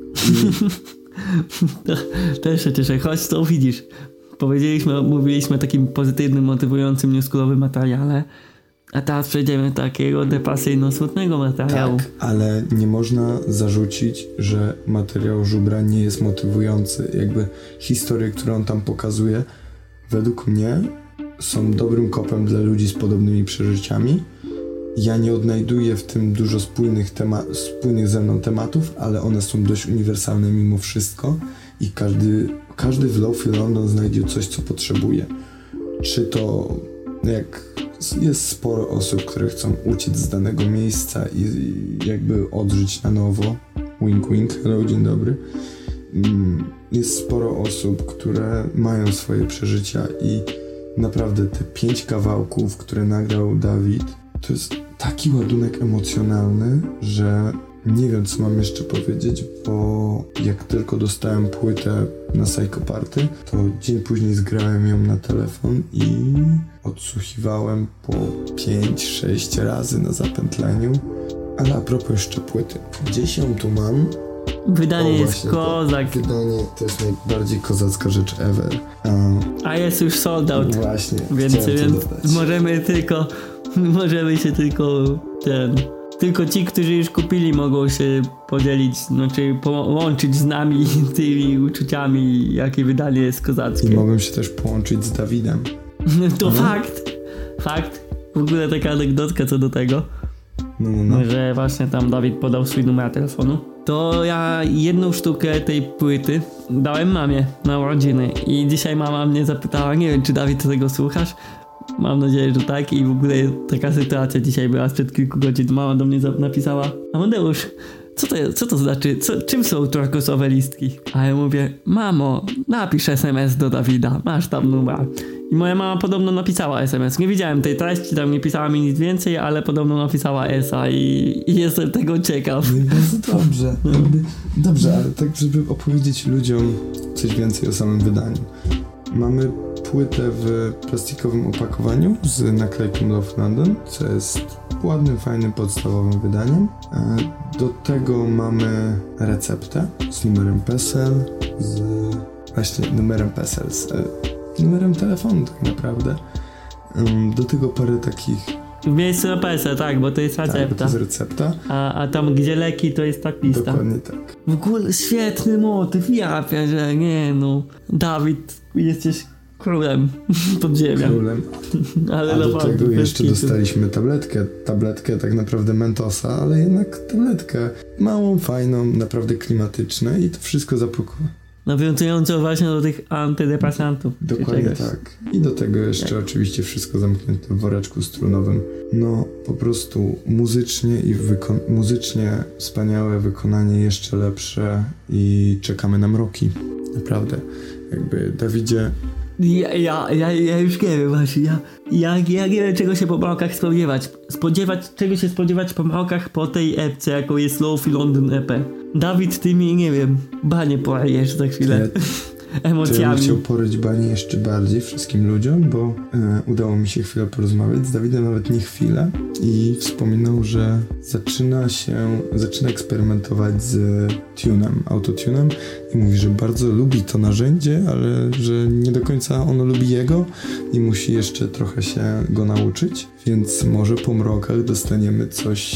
Też się cieszę, choć to widzisz. Mówiliśmy o takim pozytywnym, motywującym, newschoolowym materiale, a teraz przejdziemy do takiego depresyjno-smutnego materiału. Tak, ale nie można zarzucić, że materiał Żubra nie jest motywujący. Jakby historie, które on tam pokazuje, według mnie są dobrym kopem dla ludzi z podobnymi przeżyciami. Ja nie odnajduję w tym dużo spójnych ze mną tematów, ale one są dość uniwersalne mimo wszystko i każdy w Lo-Fi London znajdzie coś, co potrzebuje. Czy to jak jest sporo osób, które chcą uciec z danego miejsca i jakby odżyć na nowo. Wink, wink, hello, dzień dobry. Jest sporo osób, które mają swoje przeżycia i naprawdę te 5 kawałków, które nagrał Dawid, to jest taki ładunek emocjonalny, że nie wiem, co mam jeszcze powiedzieć, bo jak tylko dostałem płytę na Psycho Party, to dzień później zgrałem ją na telefon i odsłuchiwałem po 5-6 razy na zapętleniu. Ale a propos jeszcze płyty, gdzieś ją tu mam. Wydanie jest kozak. Wydanie to jest najbardziej kozacka rzecz ever. A jest już sold out. Właśnie, więc możemy się tylko ci, którzy już kupili, mogą się podzielić, znaczy połączyć z nami tymi uczuciami, jakie wydanie jest kozackie. I mogą się też połączyć z Dawidem. To fakt. W ogóle taka anegdotka co do tego, że właśnie tam Dawid podał swój numer telefonu. To ja 1 sztukę tej płyty dałem mamie na urodziny i dzisiaj mama mnie zapytała, nie wiem, czy Dawid tego słuchasz? Mam nadzieję, że tak i w ogóle taka sytuacja dzisiaj była sprzed kilku godzin. Mama do mnie napisała: Amadeusz, co to znaczy? Czym są turkusowe listki? A ja mówię: mamo, napisz SMS do Dawida, masz tam numer. I moja mama podobno napisała SMS. Nie widziałem tej treści, tam nie pisała mi nic więcej, ale podobno napisała S-a i jestem tego ciekaw. No i bardzo dobrze. Dobrze, ale tak, żeby opowiedzieć ludziom coś więcej o samym wydaniu. Mamy płytę w plastikowym opakowaniu z naklejką Lo-Fi London, co jest ładnym, fajnym, podstawowym wydaniem. Do tego mamy receptę z numerem PESEL, z numerem telefonu tak naprawdę. Do tego parę takich... W miejscu na PESEL, tak, bo to jest recepta. Tak, to jest recepta. A tam, gdzie leki, to jest tak lista. Dokładnie tak. W ogóle świetny motyw, ja że nie no. Dawid, jesteś królem podziemia. Królem. Ale do tego jeszcze dostaliśmy tabletkę tak naprawdę Mentosa, ale jednak tabletkę małą, fajną, naprawdę klimatyczną i to wszystko zapakowane. Nawiązująco właśnie do tych antydepresantów. Dokładnie tak. I do tego jeszcze oczywiście wszystko zamknięte w woreczku strunowym. No po prostu muzycznie wspaniałe, wykonanie jeszcze lepsze i czekamy na mroki. Naprawdę. Jakby Dawidzie... Ja już nie wiem właśnie, ja nie wiem czego się po mrokach spodziewać po mrokach po tej epce, jaką jest Lo-Fi London EP. Dawid, ty mi, nie wiem, banie porajesz za chwilę. Emocjami. Ja bym chciał poryć banie jeszcze bardziej wszystkim ludziom, bo udało mi się chwilę porozmawiać z Dawidem, nawet nie chwilę, i wspominał, że zaczyna eksperymentować z autotunem i mówi, że bardzo lubi to narzędzie, ale że nie do końca ono lubi jego i musi jeszcze trochę się go nauczyć, więc może po mrokach dostaniemy coś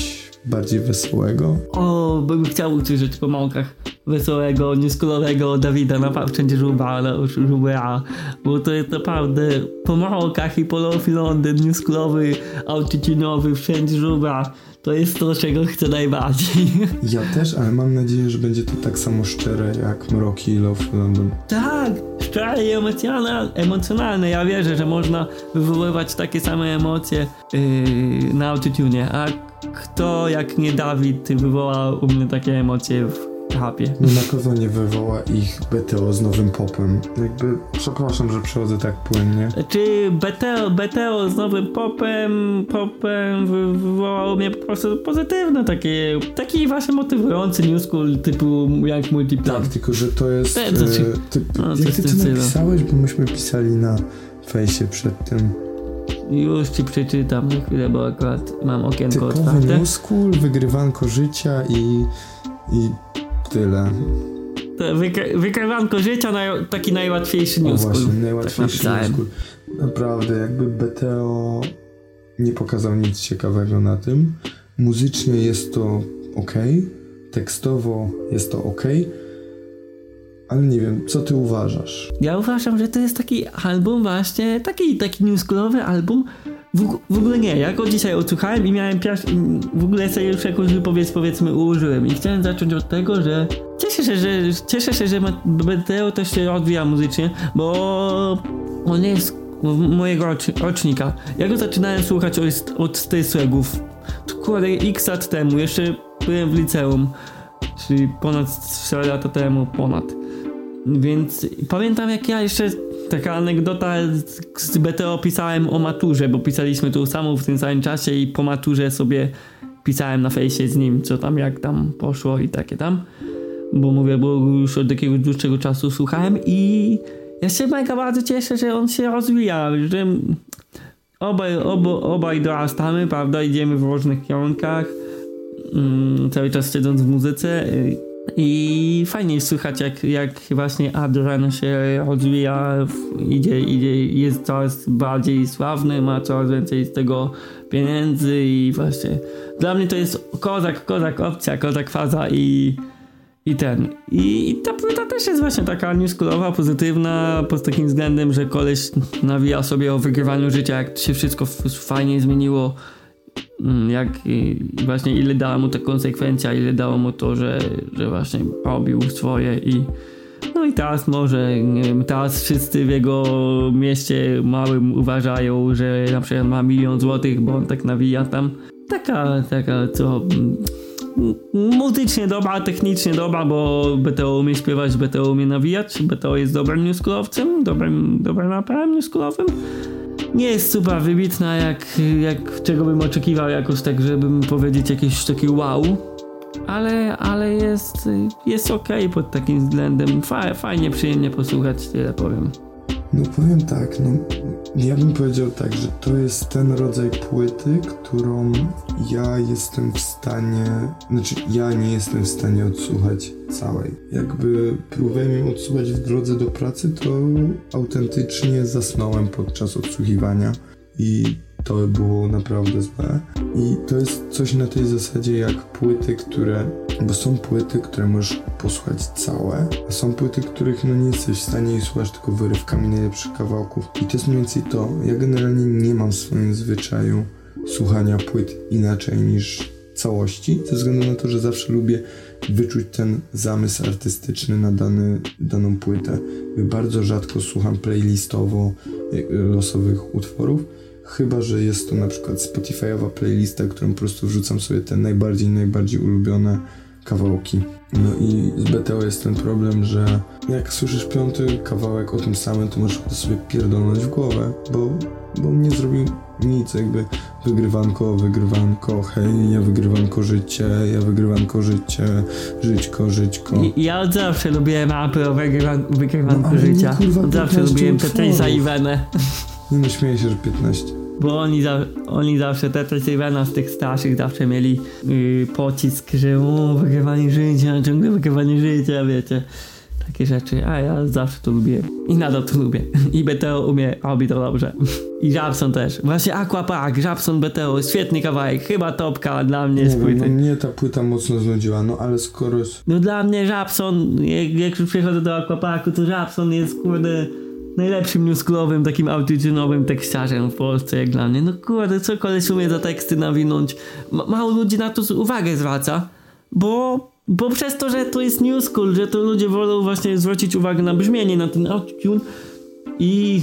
bardziej wesołego? O, bym chciał usłyszeć po małkach wesołego, newschoolowego Dawida na wszędzie żubera, bo to jest naprawdę po małkach i po Lofi Londyn, newschoolowy, autotunowy, wszędzie żubra. To jest to, czego chcę najbardziej. Ja też, ale mam nadzieję, że będzie to tak samo szczere jak Mroki i Love London. Tak, szczere i emocjonalne. Ja wierzę, że można wywoływać takie same emocje na autotune. A kto jak nie Dawid wywoła u mnie takie emocje w rapie? No na pewno nie wywoła ich BTO z nowym popem. Jakby, przepraszam, że przechodzę tak płynnie. Czy BTO z nowym popem wywołało mnie po prostu pozytywne, taki właśnie motywujący new school typu jak Multiplan. Tak, tylko że to jest... jak ty to napisałeś, bo myśmy pisali na fejsie przed tym. Już ci przeczytam na chwilę, bo akurat mam okienko otwarte. Typowy new school, wygrywanko życia i tyle. Wykrywanko życia, taki najłatwiejszy new school. Właśnie, najłatwiejszy tak new school. Naprawdę, jakby BTO nie pokazał nic ciekawego na tym. Muzycznie jest to okej, tekstowo jest to okej, ale nie wiem, co ty uważasz? Ja uważam, że to jest taki album właśnie, taki new schoolowy album. W ogóle nie, ja go dzisiaj odsłuchałem i miałem w ogóle sobie już jakąś wypowiedź powiedzmy ułożyłem i chciałem zacząć od tego, że cieszę się, że BTO też się odwija muzycznie, bo on jest mojego rocznika. Ja go zaczynałem słuchać od Stysłegów. Kurde, x lat temu, jeszcze byłem w liceum, czyli ponad 4 lata temu, Więc pamiętam jak ja jeszcze, taka anegdota z BTO pisałem o maturze, bo pisaliśmy tą samą w tym samym czasie i po maturze sobie pisałem na fejsie z nim, co tam, jak tam poszło i takie tam. Bo już od jakiegoś dłuższego czasu słuchałem i ja się mega bardzo cieszę, że on się rozwija, że obaj dorastamy, prawda, idziemy w różnych kierunkach, cały czas siedząc w muzyce i fajnie jest słychać jak właśnie Adrian się rozwija, idzie, jest coraz bardziej sławny, ma coraz więcej z tego pieniędzy i właśnie dla mnie to jest kozak opcja, kozak faza i ta płyta też jest właśnie taka newschoolowa, pozytywna pod takim względem, że koleś nawija sobie o wygrywaniu życia, jak się wszystko fajnie zmieniło, jak właśnie ile dała mu ta konsekwencja, ile dało mu to, że właśnie robił swoje i no i teraz może, nie wiem, teraz wszyscy w jego mieście małym uważają, że na przykład ma 1 000 000 złotych, bo on tak nawija tam. Taka co... muzycznie dobra, technicznie dobra, bo BTO umie śpiewać, BTO umie nawijać, BTO jest dobrym newschoolowcem, dobrym raperem newschoolowym. Nie jest super wybitna jak czego bym oczekiwał jakoś tak, żebym powiedzieć jakieś takie wow, ale jest okej pod takim względem, fajnie, przyjemnie posłuchać, tyle powiem. No powiem tak, ja bym powiedział tak, że to jest ten rodzaj płyty, którą ja nie jestem w stanie odsłuchać całej. Jakby próbowałem ją odsłuchać w drodze do pracy, to autentycznie zasnąłem podczas odsłuchiwania i to było naprawdę złe. I to jest coś na tej zasadzie jak płyty, bo są płyty, które możesz posłuchać całe, a są płyty, których nie jesteś w stanie i słuchasz tylko wyrywkami najlepszych kawałków. I to jest mniej więcej to. Ja generalnie nie mam w swoim zwyczaju słuchania płyt inaczej niż całości, ze względu na to, że zawsze lubię wyczuć ten zamysł artystyczny na daną płytę. Bardzo rzadko słucham playlistowo losowych utworów, chyba że jest to na przykład Spotify'owa playlista, którą po prostu wrzucam sobie te najbardziej ulubione kawałki. No i z BTO jest ten problem, że jak słyszysz 5. kawałek o tym samym, to możesz to sobie pierdolnąć w głowę, bo nie zrobił nic, jakby wygrywanko, hej, ja wygrywanko życie, żyćko. Ja od zawsze lubiłem rapy o wygrywanko życia. Od zawsze lubiłem Tetrisa i Venę. Nie śmieję się, że 15. Bo oni zawsze, Tetris i Vena z tych starszych zawsze mieli pocisk, że wygrywanie życia, ciągle wygrywanie życia, wiecie. takie rzeczy, a ja zawsze to lubię i nadal to lubię. I BTO robi to dobrze. I Żabson też. Właśnie Aquapark, Żabson, BTO, świetny kawałek, chyba topka dla mnie z płyty. No, mnie ta płyta mocno znudziła, no ale skoro... No dla mnie Żabson, jak już przechodzę do Aquaparku, to Żabson jest kurde najlepszym newschoolowym, takim autotunowym tekściarzem w Polsce jak dla mnie. No kurde, co koleś umie za teksty nawinąć. Mało ludzi na to uwagę zwraca, bo przez to, że to jest new school, że to ludzie wolą właśnie zwrócić uwagę na brzmienie, na ten autotune i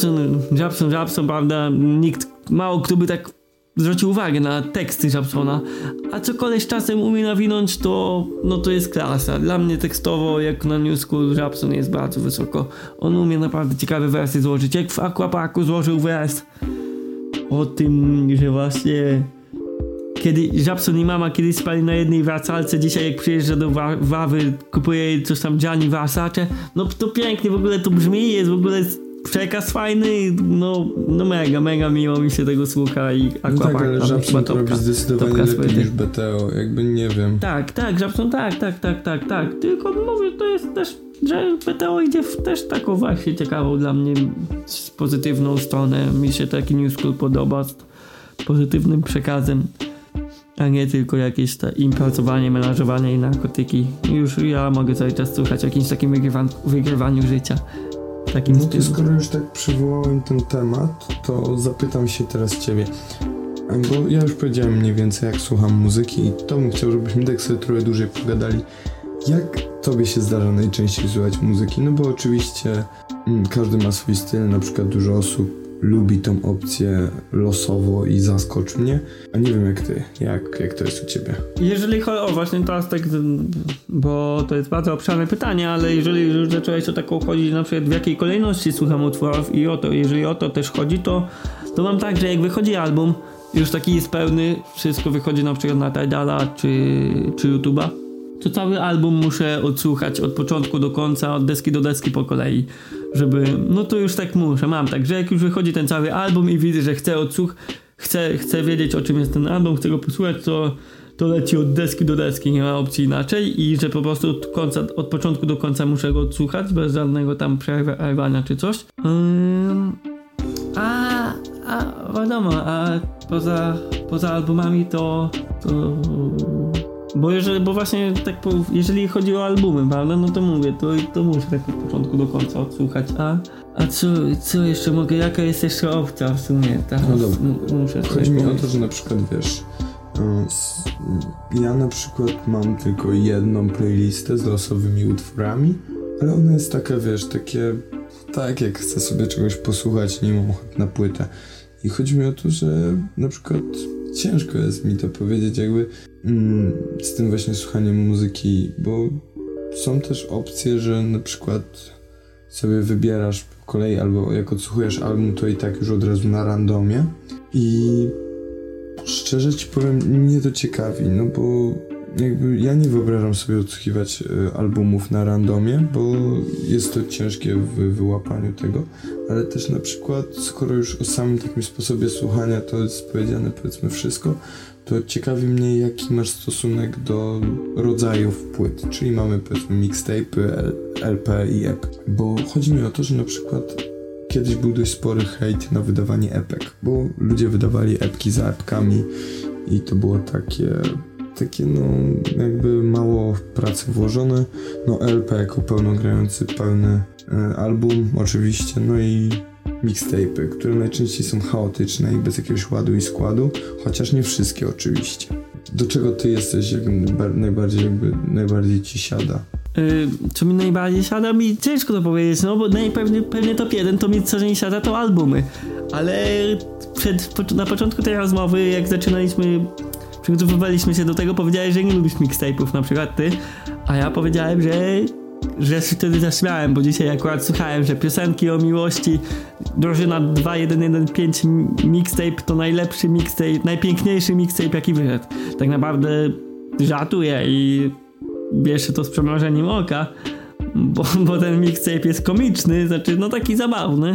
Żabson, prawda, mało kto by tak zwrócił uwagę na teksty Żabsona, a co koleś czasem umie nawinąć, to jest klasa. Dla mnie tekstowo, jak na new school, Żabson jest bardzo wysoko. On umie naprawdę ciekawe wersy złożyć, jak w Aquaparku złożył wers o tym, że właśnie kiedy Żabson i mama kiedyś spali na jednej wracalce, dzisiaj jak przyjeżdża do Wawy, kupuje jej coś tam Gianni Versace, no to pięknie w ogóle to brzmi, jest w ogóle przekaz fajny, no mega miło mi się tego słucha i Aquapark. No tak, ale Żabson to robi zdecydowanie lepiej niż BTO, jakby nie wiem. Tak, Żabson, tak, tylko mówię, to jest też, że BTO idzie w też taką właśnie ciekawą dla mnie pozytywną stronę, mi się taki new school podoba z pozytywnym przekazem, a nie tylko jakieś imprezowanie, melanżowanie i narkotyki. Już ja mogę cały czas słuchać o jakimś takim wygrywaniu życia. No to skoro już tak przywołałem ten temat, to zapytam się teraz ciebie. Bo ja już powiedziałem mniej więcej jak słucham muzyki i to bym chciał, żebyśmy tak sobie trochę dłużej pogadali. Jak tobie się zdarza najczęściej słuchać muzyki? No bo oczywiście każdy ma swój styl, na przykład dużo osób lubi tą opcję losowo i zaskocz mnie, a nie wiem jak ty, jak to jest u ciebie? Jeżeli chodzi o właśnie to aspekt, bo to jest bardzo obszerne pytanie, ale jeżeli już zacząłeś o taką chodzić, na przykład w jakiej kolejności słucham utworów i jeżeli o to też chodzi, to mam tak, że jak wychodzi album, już taki jest pełny, wszystko wychodzi na przykład na Tidala czy YouTube'a, to cały album muszę odsłuchać od początku do końca, od deski do deski po kolei, żeby, no to już tak mam tak, że jak już wychodzi ten cały album i widzę, że chcę wiedzieć o czym jest ten album, chcę go posłuchać, to leci od deski do deski, nie ma opcji inaczej i że po prostu od początku do końca muszę go odsłuchać, bez żadnego tam przerwania czy coś. A wiadomo, a poza albumami to bo właśnie tak jeżeli chodzi o albumy, prawda, no to mówię, to muszę tak od początku do końca odsłuchać, a co jeszcze mogę, jaka jest jeszcze opcja w sumie, tak? No dobra, chodzi mi o to, że na przykład wiesz, ja na przykład mam tylko jedną playlistę z losowymi utworami, ale ona jest taka, wiesz, tak jak chcę sobie czegoś posłuchać, nie mam ochoty na płytę. I chodzi mi o to, że na przykład ciężko jest mi to powiedzieć jakby z tym właśnie słuchaniem muzyki, bo są też opcje, że na przykład sobie wybierasz po kolei albo jak odsłuchujesz album, to i tak już od razu na randomie i szczerze ci powiem, mnie to ciekawi, no bo jakby ja nie wyobrażam sobie odsłuchiwać albumów na randomie, bo jest to ciężkie w wyłapaniu tego, ale też na przykład, skoro już o samym takim sposobie słuchania to jest powiedziane powiedzmy wszystko, to ciekawi mnie jaki masz stosunek do rodzajów płyt, czyli mamy powiedzmy mixtape'y, LP i EP, bo chodzi mi o to, że na przykład kiedyś był dość spory hejt na wydawanie epek, bo ludzie wydawali epki za epkami i to było takie no jakby mało pracy włożone, no LP jako pełnogrający pełny album oczywiście, no i mixtape'y, które najczęściej są chaotyczne i bez jakiegoś ładu i składu, chociaż nie wszystkie oczywiście. Do czego ty jesteś najbardziej ci siada? Co mi najbardziej siada? Mi ciężko to powiedzieć, no bo pewnie top 1 to mi co nie siada to albumy, ale na początku tej rozmowy jak przygotowywaliśmy się do tego, powiedziałeś, że nie lubisz mixtape'ów, na przykład ty, a ja powiedziałem, że się wtedy zaśmiałem, bo dzisiaj akurat słuchałem, że piosenki o miłości Drużyna 2115 mixtape to najlepszy mixtape, najpiękniejszy mixtape jaki wyszedł. Tak naprawdę żartuję i bierze to z przemrożeniem oka, bo ten mixtape jest komiczny, znaczy no taki zabawny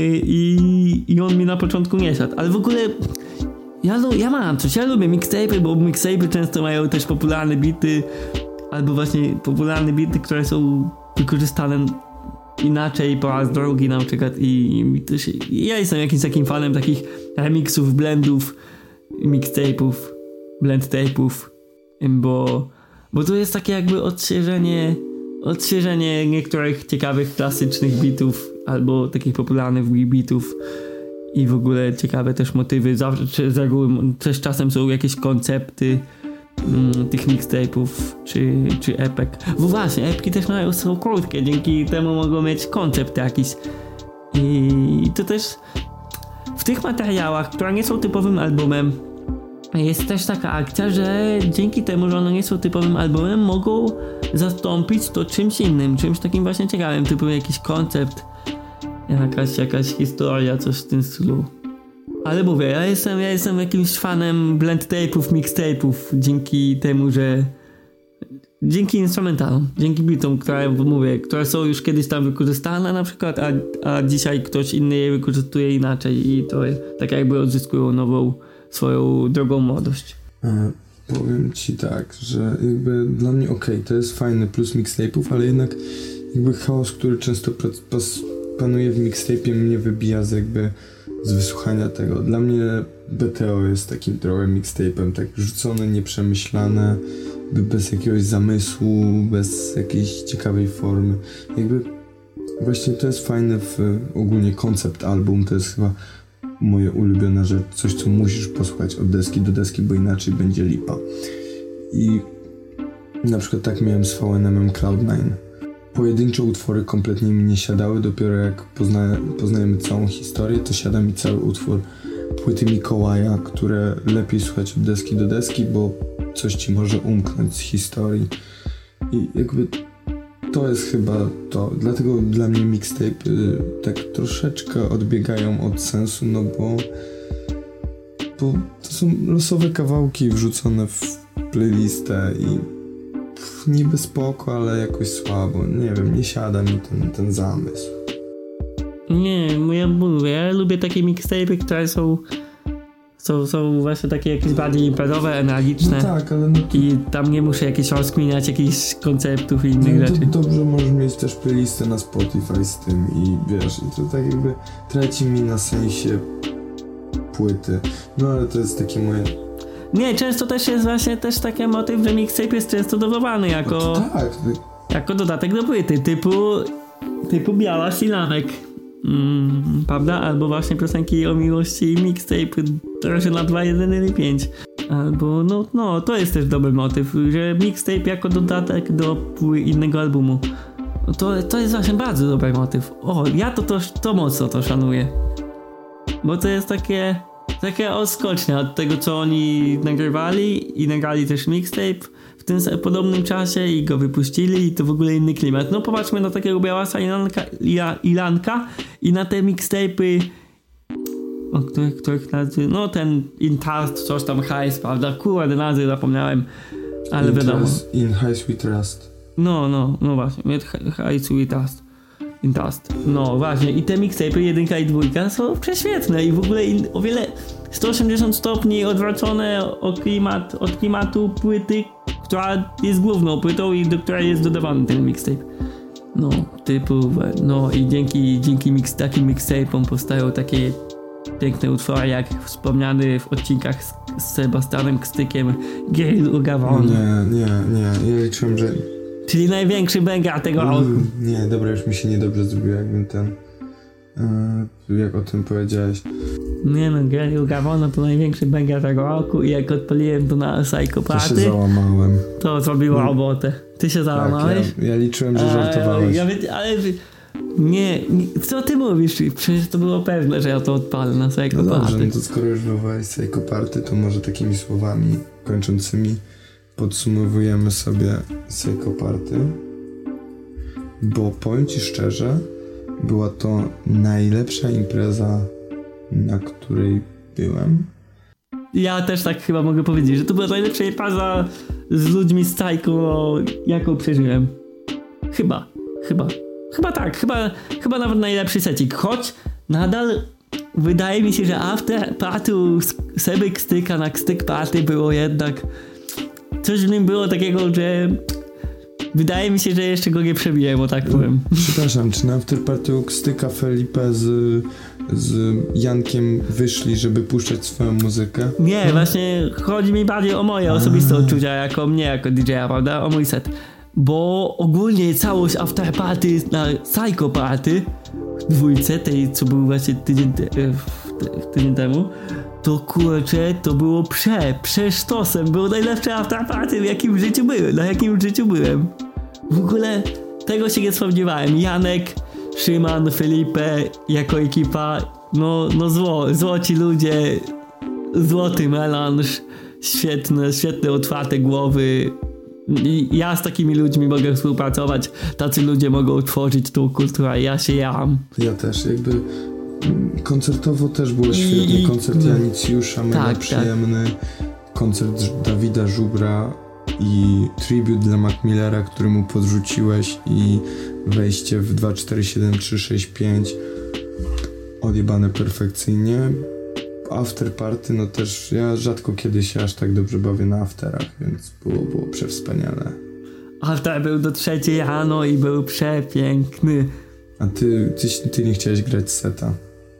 i on mi na początku nie siadł, ale w ogóle ja lubię mixtape'y, bo mixtape'y często mają też popularne bity, albo właśnie popularne bity, które są wykorzystane inaczej po raz drugi na przykład i też ja jestem jakimś takim fanem takich remixów, blendów, mixtape'ów, blend tape'ów, bo to jest takie jakby odświeżenie niektórych ciekawych, klasycznych bitów albo takich popularnych bitów i w ogóle ciekawe też motywy. Zawsze, z reguły też czasem są jakieś koncepty tych mixtape'ów czy epek. Bo właśnie, epki też są krótkie, dzięki temu mogą mieć koncept jakiś. I to też w tych materiałach, które nie są typowym albumem, jest też taka akcja, że dzięki temu, że one nie są typowym albumem, mogą zastąpić to czymś innym, czymś takim właśnie ciekawym, typu jakiś koncept, jakaś historia, coś w tym stylu. Ale mówię, ja jestem jakimś fanem blend tape'ów, mixtape'ów, dzięki temu, że dzięki instrumentalom, dzięki bitom, które są już kiedyś tam wykorzystane na przykład, a dzisiaj ktoś inny je wykorzystuje inaczej i to tak jakby odzyskują nową swoją drogą młodość. Powiem ci tak, że jakby dla mnie to jest fajny plus mixtape'ów, ale jednak jakby chaos, który często panuje w mixtape'ie, mnie wybija z wysłuchania tego. Dla mnie BTO jest takim trochę mixtape'em, tak rzucone, nieprzemyślane, bez jakiegoś zamysłu, bez jakiejś ciekawej formy. Jakby właśnie to jest fajne ogólnie koncept album, to jest chyba moje ulubione rzecz, coś co musisz posłuchać od deski do deski, bo inaczej będzie lipa. I na przykład tak miałem z VNM-em Cloud9. Pojedyncze utwory kompletnie mi nie siadały, dopiero jak poznajemy całą historię, to siada mi cały utwór płyty Mikołaja, które lepiej słuchać od deski do deski, bo coś ci może umknąć z historii. I jakby to jest chyba to. Dlatego dla mnie mixtape tak troszeczkę odbiegają od sensu, no bo to są losowe kawałki wrzucone w playlistę i niby spoko, ale jakoś słabo. Nie wiem, nie siada mi ten zamysł. Nie, ja lubię takie mixtape'y, które są właśnie takie jakieś bardziej imprezowe, energiczne. No tak, ale i tam nie muszę jakieś rozkminiać jakichś konceptów i innych rzeczy. Dobrze możesz mieć też playlistę na Spotify z tym i wiesz, i to tak jakby traci mi na sensie płyty. No ale to jest takie moje... Nie, często też jest właśnie też taki motyw, że mixtape jest często dodawany jako jako dodatek do płyty, typu Biała Silanek. Prawda? Albo właśnie piosenki o miłości i mixtape na 2, 1 ili 5. Albo no to jest też dobry motyw, że mixtape jako dodatek do innego albumu. To jest właśnie bardzo dobry motyw. Ja to mocno to szanuję. Bo to jest takie odskocznia od tego, co oni nagrywali i nagrali też mixtape w tym podobnym czasie i go wypuścili i to w ogóle inny klimat. No popatrzmy na takiego Białasa Ilanka i na te mixtape'y, o których nazwy, no ten In Trust, coś tam High, prawda? Kurde, nazwy zapomniałem, ale wiadomo. In High Sweet Trust. No właśnie, High Sweet Trust. In Trust. No właśnie, i te mixtape'y 1 i 2 są prześwietne i w ogóle o wiele 180 stopni odwrócone od klimatu płyty, która jest główną płytą i do której jest dodawany ten mixtape. I dzięki takim mixtape'om powstają takie piękne utwory jak wspomniany w odcinkach z Sebastianem Kstykiem Grill u Gawona. Nie, ja liczyłem, że... Czyli największy banger tego roku. Nie, dobra, już mi się niedobrze zrobiło, jakbym jak o tym powiedziałeś. Nie no, Grill u Gawona to największy banger tego roku i jak odpaliłem to na Psycho Party, to się załamałem. To zrobiło robotę. Ty się załamałeś? Tak, ja liczyłem, że żartowałeś. Nie, co ty mówisz? Przecież to było pewne, że ja to odpalę na Psycho Party. No dobrze, to skoro już wywołałeś Psycho Party, to może takimi słowami kończącymi podsumowujemy sobie Psycho Party, bo powiem ci szczerze, była to najlepsza impreza, na której byłem. Ja też tak chyba mogę powiedzieć, że to była najlepsza impreza z ludźmi z Psycho, jaką przeżyłem. Chyba tak, chyba nawet najlepszy secik, choć nadal wydaje mi się, że after party Seby Kstyka na Kstyk Party było jednak coś w nim było takiego, że Wydaje mi się, że jeszcze go nie przebiłem, bo tak powiem. Przepraszam, czy na afterparty Styka Felipe z Jankiem wyszli, żeby puszczać swoją muzykę? Nie, właśnie chodzi mi bardziej o moje osobiste odczucia, jako mnie, jako DJ-a, prawda? O mój set. Bo ogólnie całość afterparty na Psycho Party w dwójce, tej co był właśnie tydzień temu, to kurczę, to było przesztosem. Było najlepsze afterparty, na jakim w życiu byłem. W ogóle tego się nie spodziewałem. Janek, Szyman, Felipe jako ekipa, złoci ludzie, złoty melanż, świetne otwarte głowy. I ja z takimi ludźmi mogę współpracować, tacy ludzie mogą tworzyć tą kulturę, ja się jam. Ja też, jakby koncertowo też było świetnie, koncert Janicjusza, mega przyjemny, koncert Dawida Żubra i tribute dla Mac Millera, który mu podrzuciłeś i wejście w 2, 4, 7, 3, 6, 5 odjebane perfekcyjnie. After party, no też ja rzadko kiedy się aż tak dobrze bawię na afterach, więc było przewspaniale. After był do 3 rano i był przepiękny. A ty nie chciałeś grać seta?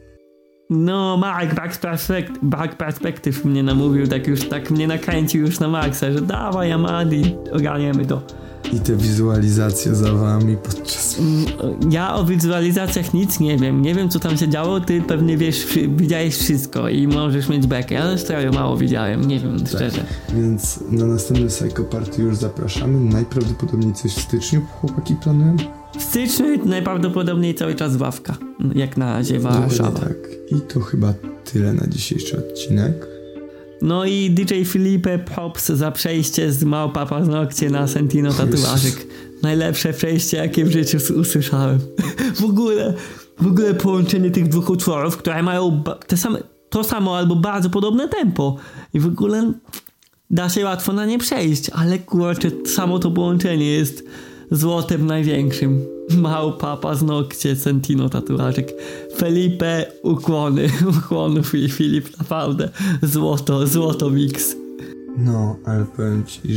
No, Mark Back Perspective mnie namówił, tak mnie nakręcił już na maksa, że dawaj Amadi, ogarniemy to. I te wizualizacje za wami podczas... Ja o wizualizacjach nic nie wiem. Nie wiem, co tam się działo. Ty pewnie widziałeś wszystko i możesz mieć bekę. Ja też trochę mało widziałem, nie wiem, szczerze. Więc na następny Psycho Party już zapraszamy. Najprawdopodobniej coś w styczniu chłopaki planują? W styczniu najprawdopodobniej cały czas Wawka. Jak na razie Warszawa. Tak. I to chyba tyle na dzisiejszy odcinek. No i DJ Felipe props za przejście z Małpa Paznokcie na Sentino Tatuażyk. Najlepsze przejście, jakie w życiu usłyszałem. W ogóle połączenie tych dwóch utworów, które mają to samo albo bardzo podobne tempo. I w ogóle da się łatwo na nie przejść, ale kurczę, samo to połączenie jest złotem największym. Małpa Paznokcie, Sentino Tatuażyk. Felipe, ukłony Filip, naprawdę złoto mix. No, ale powiem ci,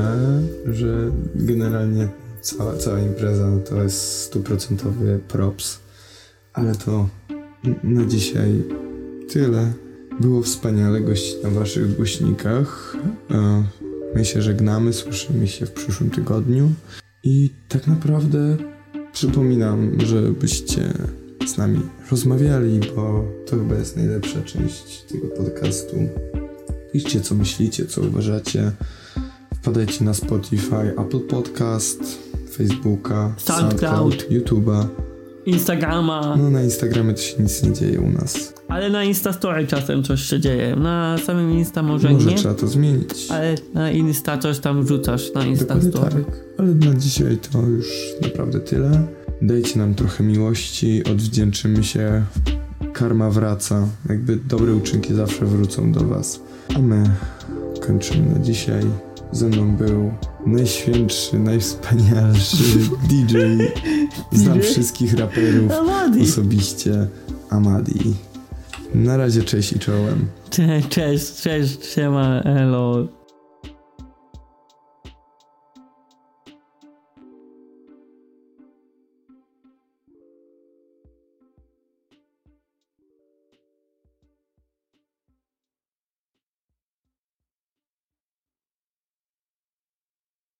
że generalnie cała impreza to jest 100% props, ale to na dzisiaj tyle. Było wspaniale gościć na waszych głośnikach. My się żegnamy, słyszymy się w przyszłym tygodniu i tak naprawdę przypominam, żebyście z nami rozmawiali, bo to chyba jest najlepsza część tego podcastu. Piszcie, co myślicie, co uważacie. Wpadajcie na Spotify, Apple Podcast, Facebooka, SoundCloud, YouTube'a, Instagrama. No na Instagramie to się nic nie dzieje u nas. Ale na Instastory czasem coś się dzieje. Na samym Insta może nie. Trzeba to zmienić. Ale na Insta coś tam wrzucasz na Instastory. Tak, ale na dzisiaj to już naprawdę tyle. Dajcie nam trochę miłości, odwdzięczymy się. Karma wraca. Jakby dobre uczynki zawsze wrócą do was. A my kończymy na dzisiaj. Ze mną był najświętszy, najwspanialszy DJ. Znam wszystkich raperów Amadi. Osobiście. Amadi. Na razie, cześć i czołem. Cześć, siema, elo.